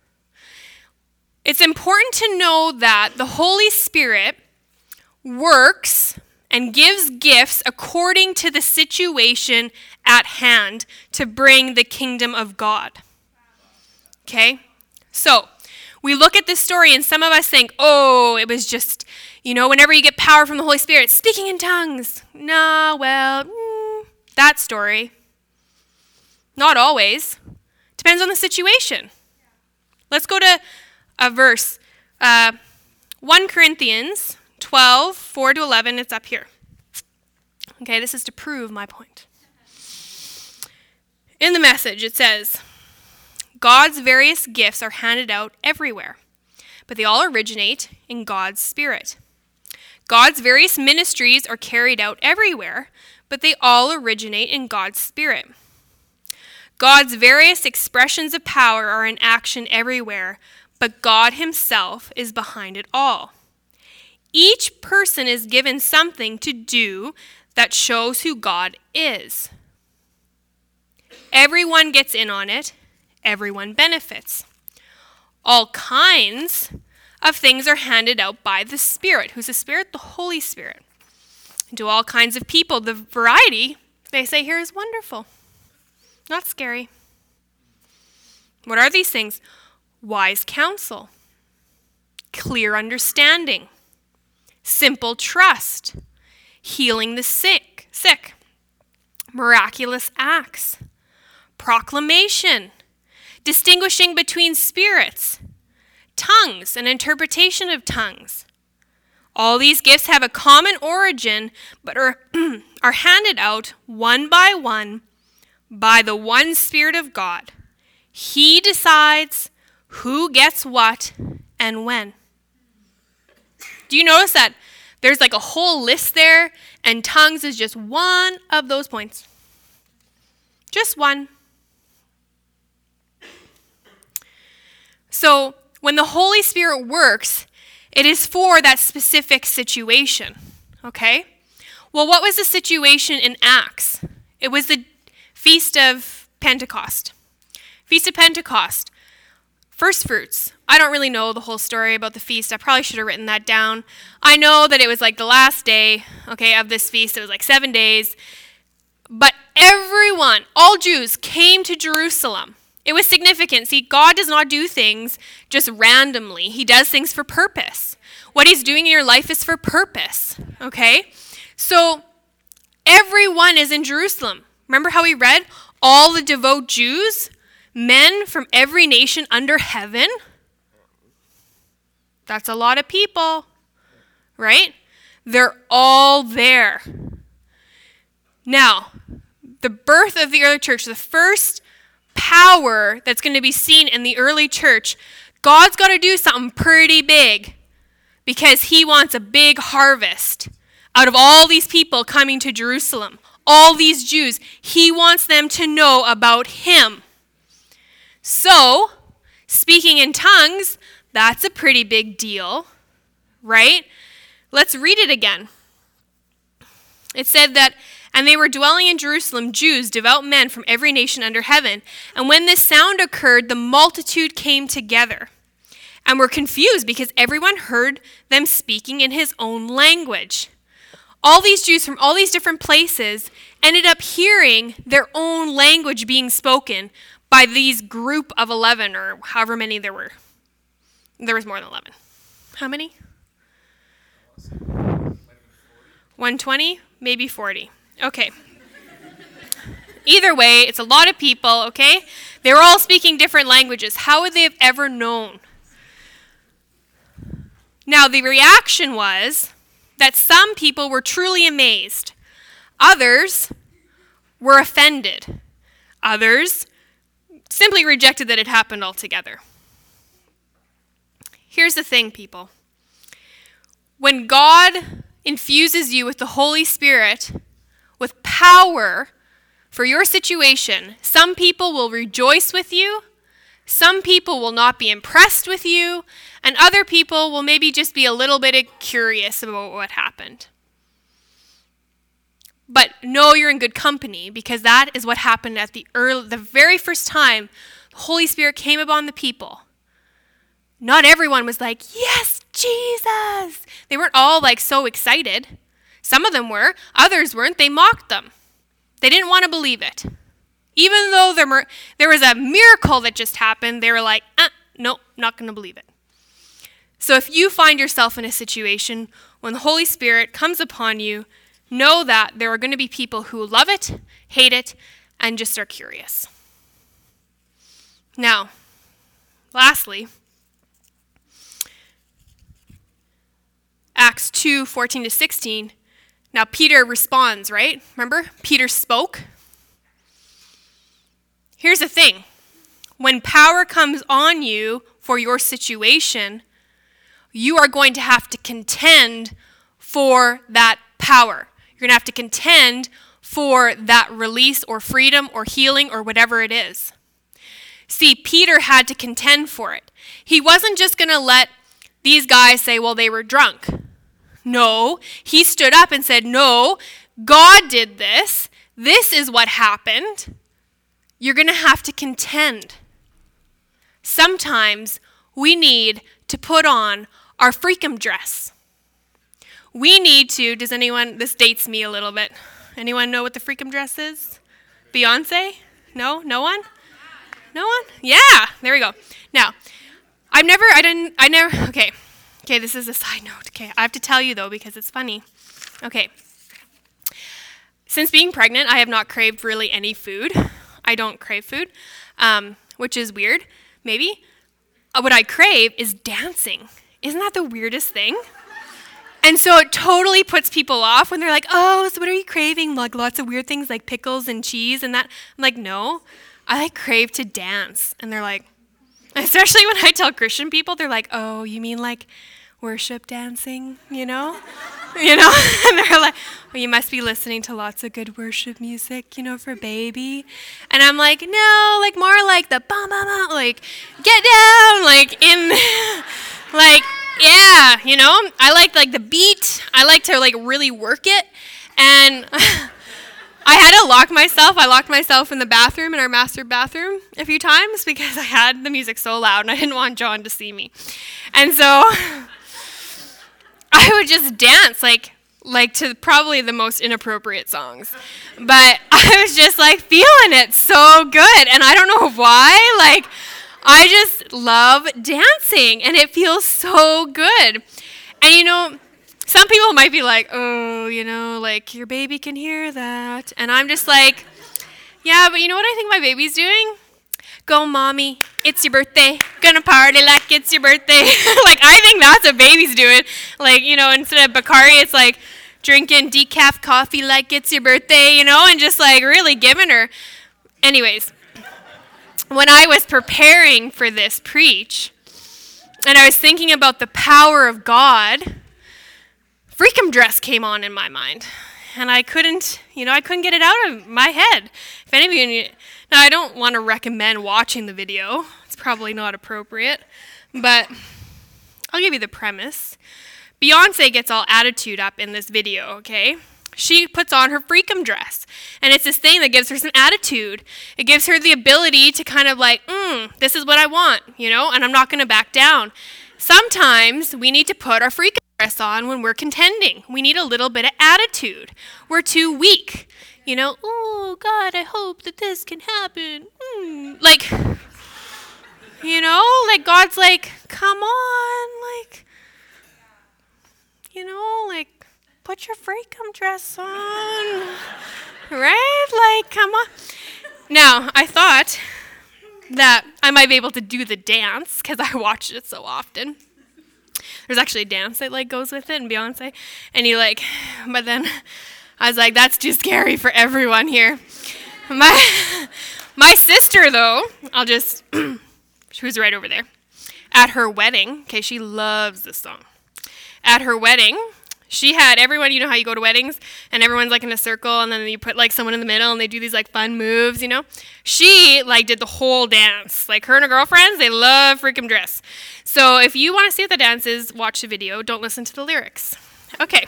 It's important to know that the Holy Spirit works and gives gifts according to the situation at hand to bring the kingdom of God. Okay? So, we look at this story and some of us think, oh, it was just, whenever you get power from the Holy Spirit, speaking in tongues. No, well, that story. Not always. Depends on the situation. Let's go to a verse. 1 Corinthians 12, 4 to 11, it's up here. Okay, this is to prove my point. In the Message, it says, God's various gifts are handed out everywhere, but they all originate in God's Spirit. God's various ministries are carried out everywhere, but they all originate in God's Spirit. God's various expressions of power are in action everywhere, but God himself is behind it all. Each person is given something to do that shows who God is. Everyone gets in on it. Everyone benefits. All kinds of things are handed out by the Spirit. Who's the Spirit? The Holy Spirit. And to all kinds of people, the variety, they say here, is wonderful. Not scary. What are these things? Wise counsel, clear understanding, simple trust, healing the sick, miraculous acts, proclamation, distinguishing between spirits, tongues and interpretation of tongues. All these gifts have a common origin, but are handed out one by the one Spirit of God. He decides who gets what and when. Do you notice that there's like a whole list there, and tongues is just one of those points? Just one. So when the Holy Spirit works, it is for that specific situation, okay? Well, what was the situation in Acts? It was the Feast of Pentecost. Feast of Pentecost. First fruits. I don't really know the whole story about the feast. I probably should have written that down. I know that it was like the last day, okay, of this feast. It was like 7 days. But everyone, all Jews, came to Jerusalem. It was significant. See, God does not do things just randomly. He does things for purpose. What he's doing in your life is for purpose, okay? So everyone is in Jerusalem. Remember how we read? All the devout Jews, men from every nation under heaven. That's a lot of people, right? They're all there. Now, the birth of the early church, the first power that's going to be seen in the early church, God's got to do something pretty big because he wants a big harvest out of all these people coming to Jerusalem. All these Jews, he wants them to know about him. So, speaking in tongues, that's a pretty big deal, right? Let's read it again. It said that, and they were dwelling in Jerusalem, Jews, devout men from every nation under heaven. And when this sound occurred, the multitude came together and were confused because everyone heard them speaking in his own language. All these Jews from all these different places ended up hearing their own language being spoken by these group of 11 or however many there were. There was more than 11. How many? 120? Maybe 40. Okay. Either way, it's a lot of people, okay? They were all speaking different languages. How would they have ever known? Now, the reaction was that some people were truly amazed. Others were offended. Others simply rejected that it happened altogether. Here's the thing, people. When God infuses you with the Holy Spirit, with power for your situation, some people will rejoice with you, some people will not be impressed with you, and other people will maybe just be a little bit curious about what happened. But know you're in good company, because that is what happened at the very first time the Holy Spirit came upon the people. Not everyone was like, yes, Jesus. They weren't all like so excited. Some of them were. Others weren't. They mocked them. They didn't want to believe it. Even though there was a miracle that just happened, they were like, nope, not going to believe it. So if you find yourself in a situation when the Holy Spirit comes upon you, know that there are going to be people who love it, hate it, and just are curious. Now, lastly, Acts 2:14-16. Now Peter responds, right? Remember? Peter spoke. Here's the thing. When power comes on you for your situation, you are going to have to contend for that power. You're going to have to contend for that release or freedom or healing or whatever it is. See, Peter had to contend for it. He wasn't just going to let these guys say, well, they were drunk. No, he stood up and said, no, God did this. This is what happened. You're going to have to contend. Sometimes we need to put on our freakum dress. We need to, this dates me a little bit. Anyone know what the freakum dress is? Beyonce? No? No one? No one? Yeah, there we go. Now, okay, this is a side note. Okay, I have to tell you though because it's funny. Okay, since being pregnant, I have not craved really any food. I don't crave food, which is weird, maybe. What I crave is dancing. Isn't that the weirdest thing? And so it totally puts people off when they're like, oh, so what are you craving? Like lots of weird things like pickles and cheese and that. I'm like, no, I crave to dance. And they're like, especially when I tell Christian people, they're like, oh, you mean like worship dancing, you know? And they're like, well, you must be listening to lots of good worship music, for baby. And I'm like, no, like more like the ba-ba-ba, like get down, like in, like, yeah, I like the beat. I like to like really work it. And I had to lock myself. I locked myself in the bathroom, in our master bathroom a few times because I had the music so loud and I didn't want John to see me. And so I would just dance like to probably the most inappropriate songs. But I was just like feeling it so good. And I don't know why, like I just love dancing and it feels so good. And some people might be like, oh, like your baby can hear that. And I'm just like, yeah, but you know what I think my baby's doing? Go, mommy, it's your birthday. Gonna party like it's your birthday. Like, I think that's what baby's doing. Like, instead of Bacardi, it's like drinking decaf coffee like it's your birthday, and just like really giving her. Anyways, when I was preparing for this preach, and I was thinking about the power of God, freakum dress came on in my mind. And I couldn't get it out of my head. If any of you, now I don't want to recommend watching the video. It's probably not appropriate. But I'll give you the premise. Beyonce gets all attitude up in this video, okay? She puts on her freakum dress. And it's this thing that gives her some attitude. It gives her the ability to kind of like, this is what I want, and I'm not going to back down. Sometimes we need to put our freakum dress on when we're contending. We need a little bit of attitude. We're too weak. Oh, God, I hope that this can happen. Like, like God's like, come on, like, like, put your freakum dress on, right? Like, come on. Now, I thought that I might be able to do the dance because I watched it so often. There's actually a dance that like goes with it in Beyonce, and but then I was like, that's too scary for everyone here. My sister though, she was right over there. At her wedding, okay, she loves this song. At her wedding, she had everyone, how you go to weddings and everyone's like in a circle and then you put like someone in the middle and they do these like fun moves, She like did the whole dance. Like her and her girlfriends, they love freakum dress. So if you want to see what the dance is, watch the video. Don't listen to the lyrics. Okay.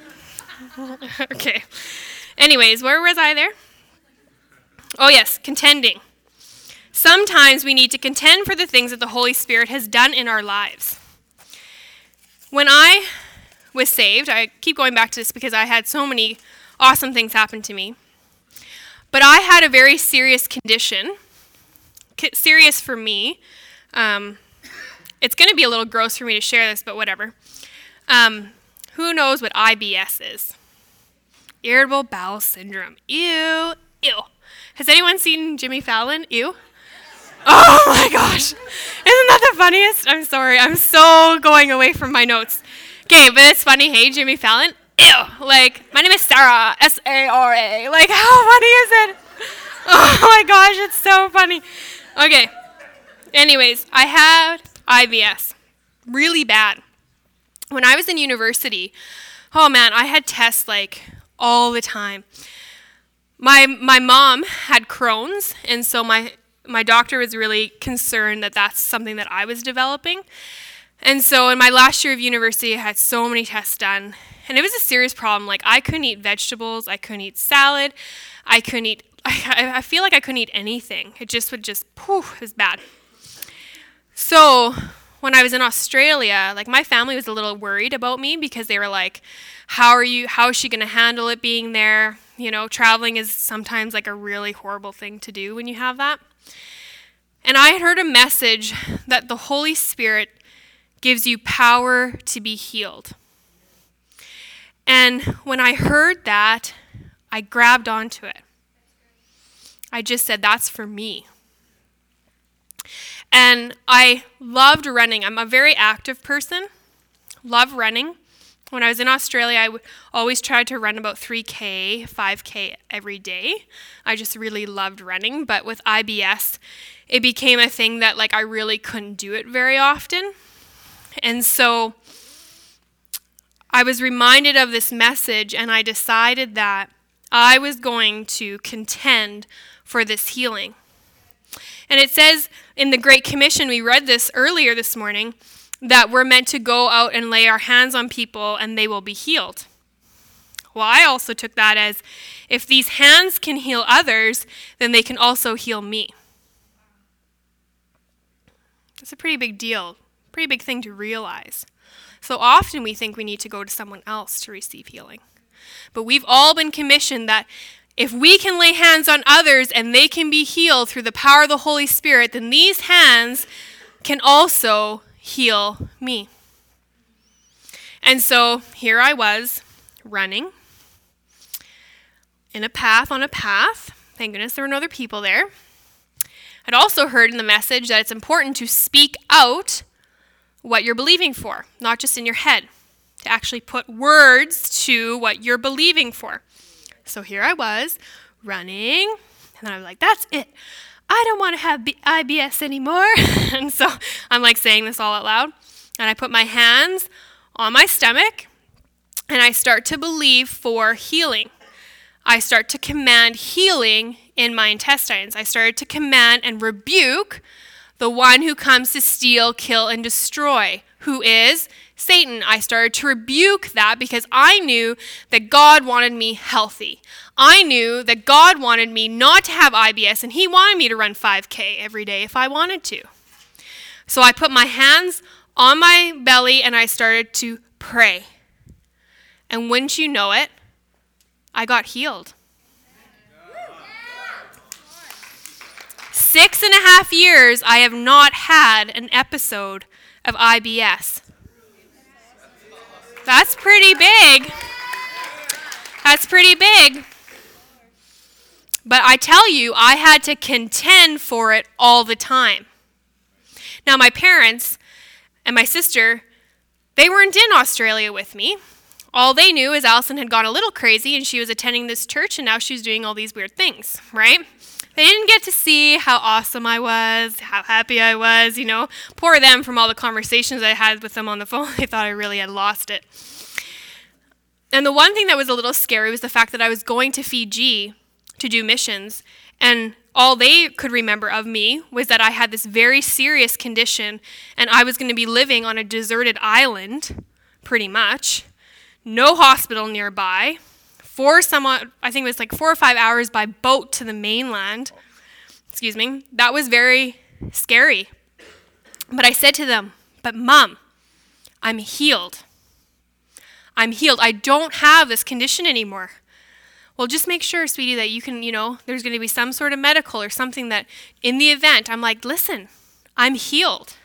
Okay. Anyways, where was I there? Oh yes, contending. Sometimes we need to contend for the things that the Holy Spirit has done in our lives. When I was saved, I keep going back to this because I had so many awesome things happen to me. But I had a very serious condition, serious for me. It's going to be a little gross for me to share this, but whatever. Who knows what IBS is? Irritable bowel syndrome. Ew. Ew. Has anyone seen Jimmy Fallon? Ew. Oh my gosh. Isn't that the funniest? I'm sorry. I'm so going away from my notes. Okay, but it's funny. Hey, Jimmy Fallon. Ew. Like, my name is Sarah. S-A-R-A. Like, how funny is it? Oh my gosh, it's so funny. Okay. Anyways, I had IBS. Really bad. When I was in university, oh man, I had tests like all the time. My mom had Crohn's, and so my doctor was really concerned that that's something that I was developing. And so in my last year of university, I had so many tests done. And it was a serious problem. Like, I couldn't eat vegetables. I couldn't eat salad. I couldn't eat, I feel like I couldn't eat anything. It was bad. So when I was in Australia, like, my family was a little worried about me because they were like, how is she going to handle it being there? You know, traveling is sometimes like a really horrible thing to do when you have that. And I had heard a message that the Holy Spirit gives you power to be healed. And when I heard that, I grabbed onto it. I just said, that's for me. And I loved running. I'm a very active person. Love running. When I was in Australia, I always tried to run about 3K, 5K every day. I just really loved running. But with IBS, it became a thing that, like, I really couldn't do it very often. And so I was reminded of this message, and I decided that I was going to contend for this healing. And it says in the Great Commission, we read this earlier this morning, that we're meant to go out and lay our hands on people and they will be healed. Well, I also took that as, if these hands can heal others, then they can also heal me. It's a pretty big deal, pretty big thing to realize. So often we think we need to go to someone else to receive healing. But we've all been commissioned that if we can lay hands on others and they can be healed through the power of the Holy Spirit, then these hands can also heal me. And so here I was, running on a path. Thank goodness there were no other people there. I'd also heard in the message that it's important to speak out what you're believing for, not just in your head, to actually put words to what you're believing for. So here I was, running, and then I was like, that's it. I don't want to have IBS anymore. And so I'm like saying this all out loud. And I put my hands on my stomach, and I start to believe for healing. I start to command healing in my intestines. I started to command and rebuke the one who comes to steal, kill, and destroy, who is Satan. I started to rebuke that because I knew that God wanted me healthy. I knew that God wanted me not to have IBS, and he wanted me to run 5K every day if I wanted to. So I put my hands on my belly and I started to pray. And wouldn't you know it, I got healed. 6.5 years, I have not had an episode of IBS. That's pretty big. That's pretty big. But I tell you, I had to contend for it all the time. Now, my parents and my sister, they weren't in Australia with me. All they knew is Allison had gone a little crazy and she was attending this church and now she's doing all these weird things, right? They didn't get to see how awesome I was, how happy I was, you know. Poor them from all the conversations I had with them on the phone. They thought I really had lost it. And the one thing that was a little scary was the fact that I was going to Fiji to do missions, and all they could remember of me was that I had this very serious condition, and I was going to be living on a deserted island, pretty much. No hospital nearby. I think it was like 4 or 5 hours by boat to the mainland. That was very scary. But I said to them, but Mom, I'm healed. I'm healed. I don't have this condition anymore. Well, just make sure, sweetie, that you can, there's going to be some sort of medical or something that in the event, I'm like, listen, I'm healed.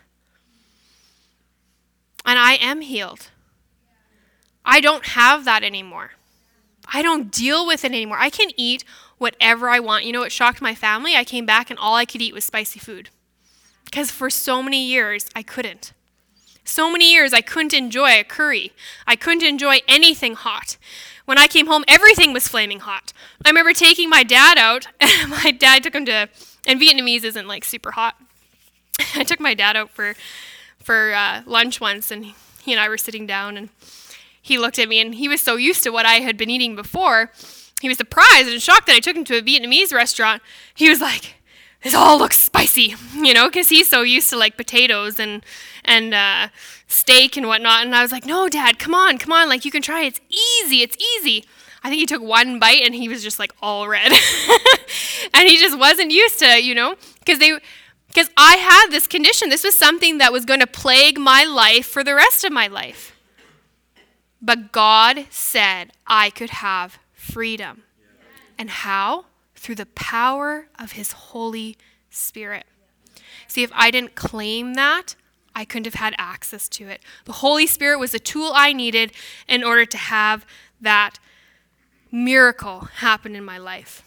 And I am healed. I don't have that anymore. I don't deal with it anymore. I can eat whatever I want. You know what shocked my family? I came back and all I could eat was spicy food. Because for so many years, I couldn't. So many years, I couldn't enjoy a curry. I couldn't enjoy anything hot. When I came home, everything was flaming hot. I remember taking my dad out. My dad took him to, and Vietnamese isn't like super hot. I took my dad out for lunch once, and he and I were sitting down, and he looked at me, and he was so used to what I had been eating before, he was surprised and shocked that I took him to a Vietnamese restaurant. He was like, this all looks spicy, because he's so used to like potatoes and steak and whatnot. And I was like, no, Dad, come on, like you can try it. It's easy. I think he took one bite and he was just like all red. And he just wasn't used to, because I had this condition. This was something that was going to plague my life for the rest of my life. But God said I could have freedom. And how? Through the power of his Holy Spirit. See, if I didn't claim that, I couldn't have had access to it. The Holy Spirit was the tool I needed in order to have that miracle happen in my life.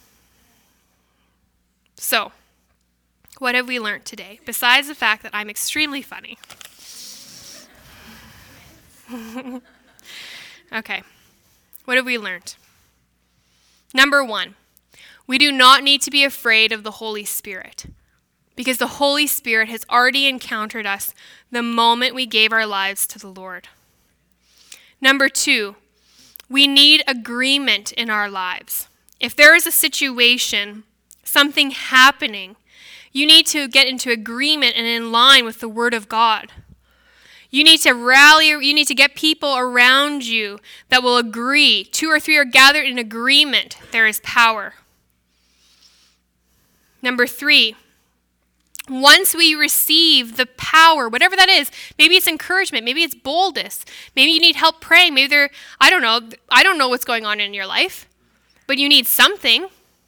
So, what have we learned today? Besides the fact that I'm extremely funny. Okay, what have we learned? Number 1, we do not need to be afraid of the Holy Spirit, because the Holy Spirit has already encountered us the moment we gave our lives to the Lord. Number 2, we need agreement in our lives. If there is a situation, something happening, you need to get into agreement and in line with the Word of God. You need to rally, you need to get people around you that will agree. 2 or 3 are gathered in agreement. There is power. Number 3, once we receive the power, whatever that is, maybe it's encouragement, maybe it's boldness, maybe you need help praying, maybe I don't know what's going on in your life, but you need something.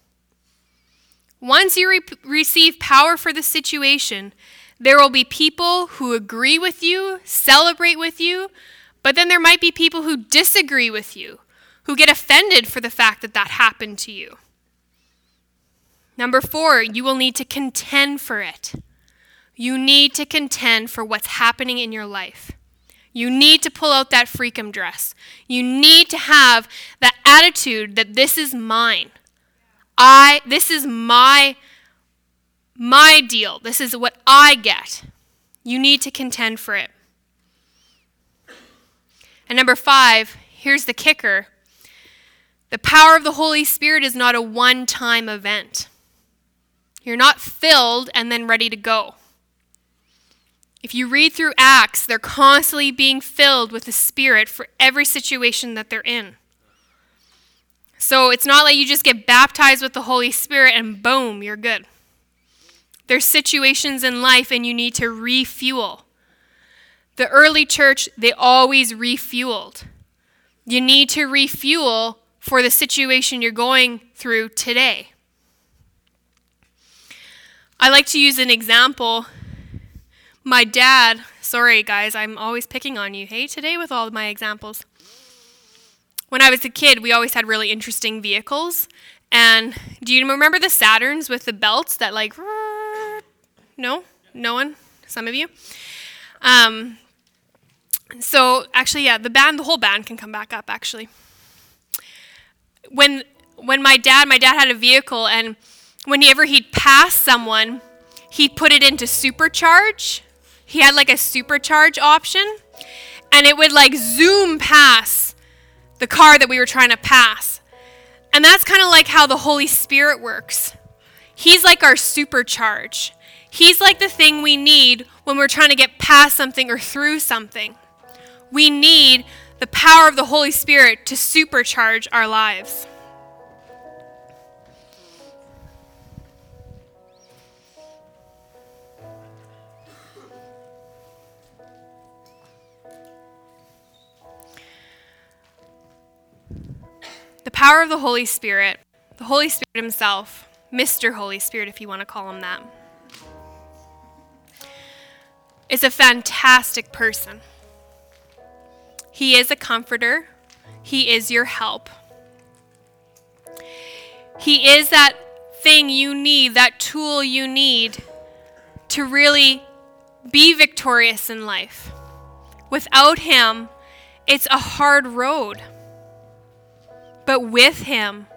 Once you receive power for the situation, there will be people who agree with you, celebrate with you, but then there might be people who disagree with you, who get offended for the fact that that happened to you. Number 4, you will need to contend for it. You need to contend for what's happening in your life. You need to pull out that freakum dress. You need to have that attitude that this is mine. This is my deal. This is what I get. You need to contend for it. And number 5, here's the kicker. The power of the Holy Spirit is not a one-time event. You're not filled and then ready to go. If you read through Acts, they're constantly being filled with the Spirit for every situation that they're in. So it's not like you just get baptized with the Holy Spirit and boom, you're good. There's situations in life and you need to refuel. The early church, they always refueled. You need to refuel for the situation you're going through today. I like to use an example. My dad, sorry guys, I'm always picking on you, hey, today with all of my examples. When I was a kid, we always had really interesting vehicles. And do you remember the Saturns with the belts that like, no? No one? Some of you? So actually, yeah, the whole band can come back up actually. When my dad had a vehicle, and whenever he'd pass someone, he'd put it into supercharge. He had like a supercharge option, and it would like zoom past the car that we were trying to pass. And that's kind of like how the Holy Spirit works. He's like our supercharge. He's like the thing we need when we're trying to get past something or through something. We need the power of the Holy Spirit to supercharge our lives. The power of the Holy Spirit himself, Mr. Holy Spirit, if you want to call him that, is a fantastic person. He is a comforter. He is your help. He is that thing you need, that tool you need to really be victorious in life. Without him, it's a hard road. But with him,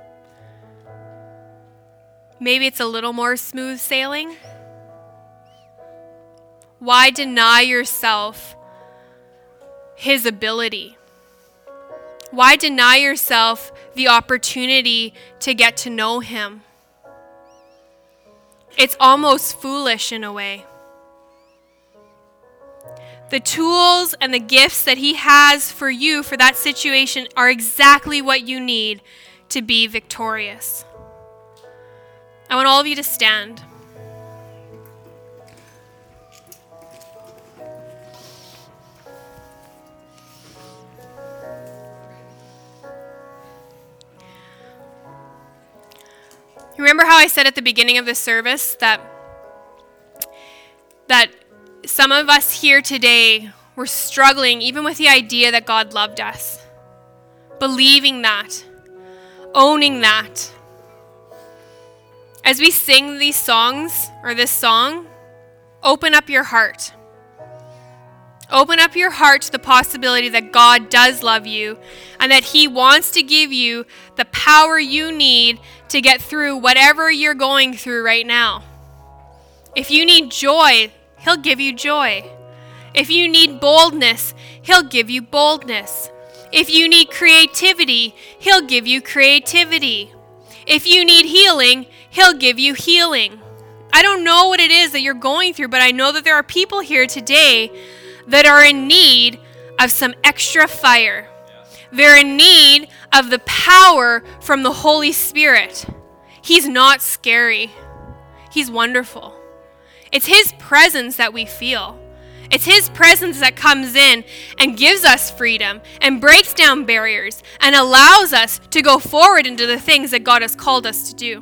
maybe it's a little more smooth sailing. Why deny yourself his ability? Why deny yourself the opportunity to get to know him? It's almost foolish in a way. The tools and the gifts that he has for you for that situation are exactly what you need to be victorious. I want all of you to stand. Remember how I said at the beginning of the service that some of us here today were struggling even with the idea that God loved us, believing that, owning that. As we sing these songs, or this song, open up your heart. Open up your heart to the possibility that God does love you and that he wants to give you the power you need to get through whatever you're going through right now. If you need joy, he'll give you joy. If you need boldness, he'll give you boldness. If you need creativity, he'll give you creativity. If you need healing, he'll give you healing. I don't know what it is that you're going through, but I know that there are people here today that are in need of some extra fire. They're in need of the power from the Holy Spirit. He's not scary. He's wonderful. It's his presence that we feel. It's his presence that comes in and gives us freedom and breaks down barriers and allows us to go forward into the things that God has called us to do.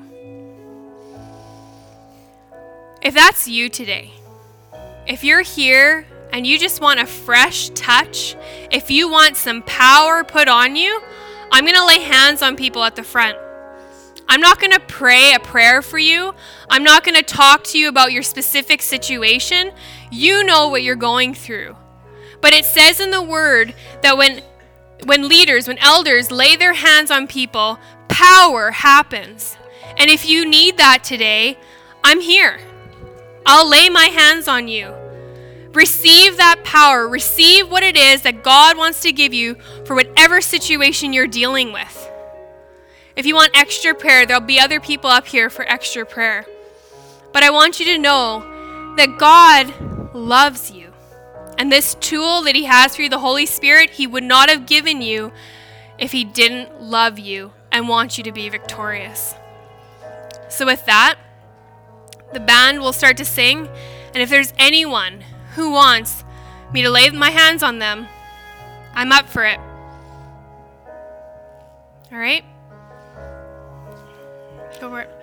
If that's you today, if you're here and you just want a fresh touch, if you want some power put on you, I'm going to lay hands on people at the front. I'm not going to pray a prayer for you. I'm not going to talk to you about your specific situation. You know what you're going through. But it says in the word that when elders lay their hands on people, power happens. And if you need that today, I'm here. I'll lay my hands on you. Receive that power. Receive what it is that God wants to give you for whatever situation you're dealing with. If you want extra prayer, there'll be other people up here for extra prayer. But I want you to know that God loves you. And this tool that he has for you, the Holy Spirit, he would not have given you if he didn't love you and want you to be victorious. So with that, the band will start to sing. And if there's anyone who wants me to lay my hands on them, I'm up for it. All right? Go for it.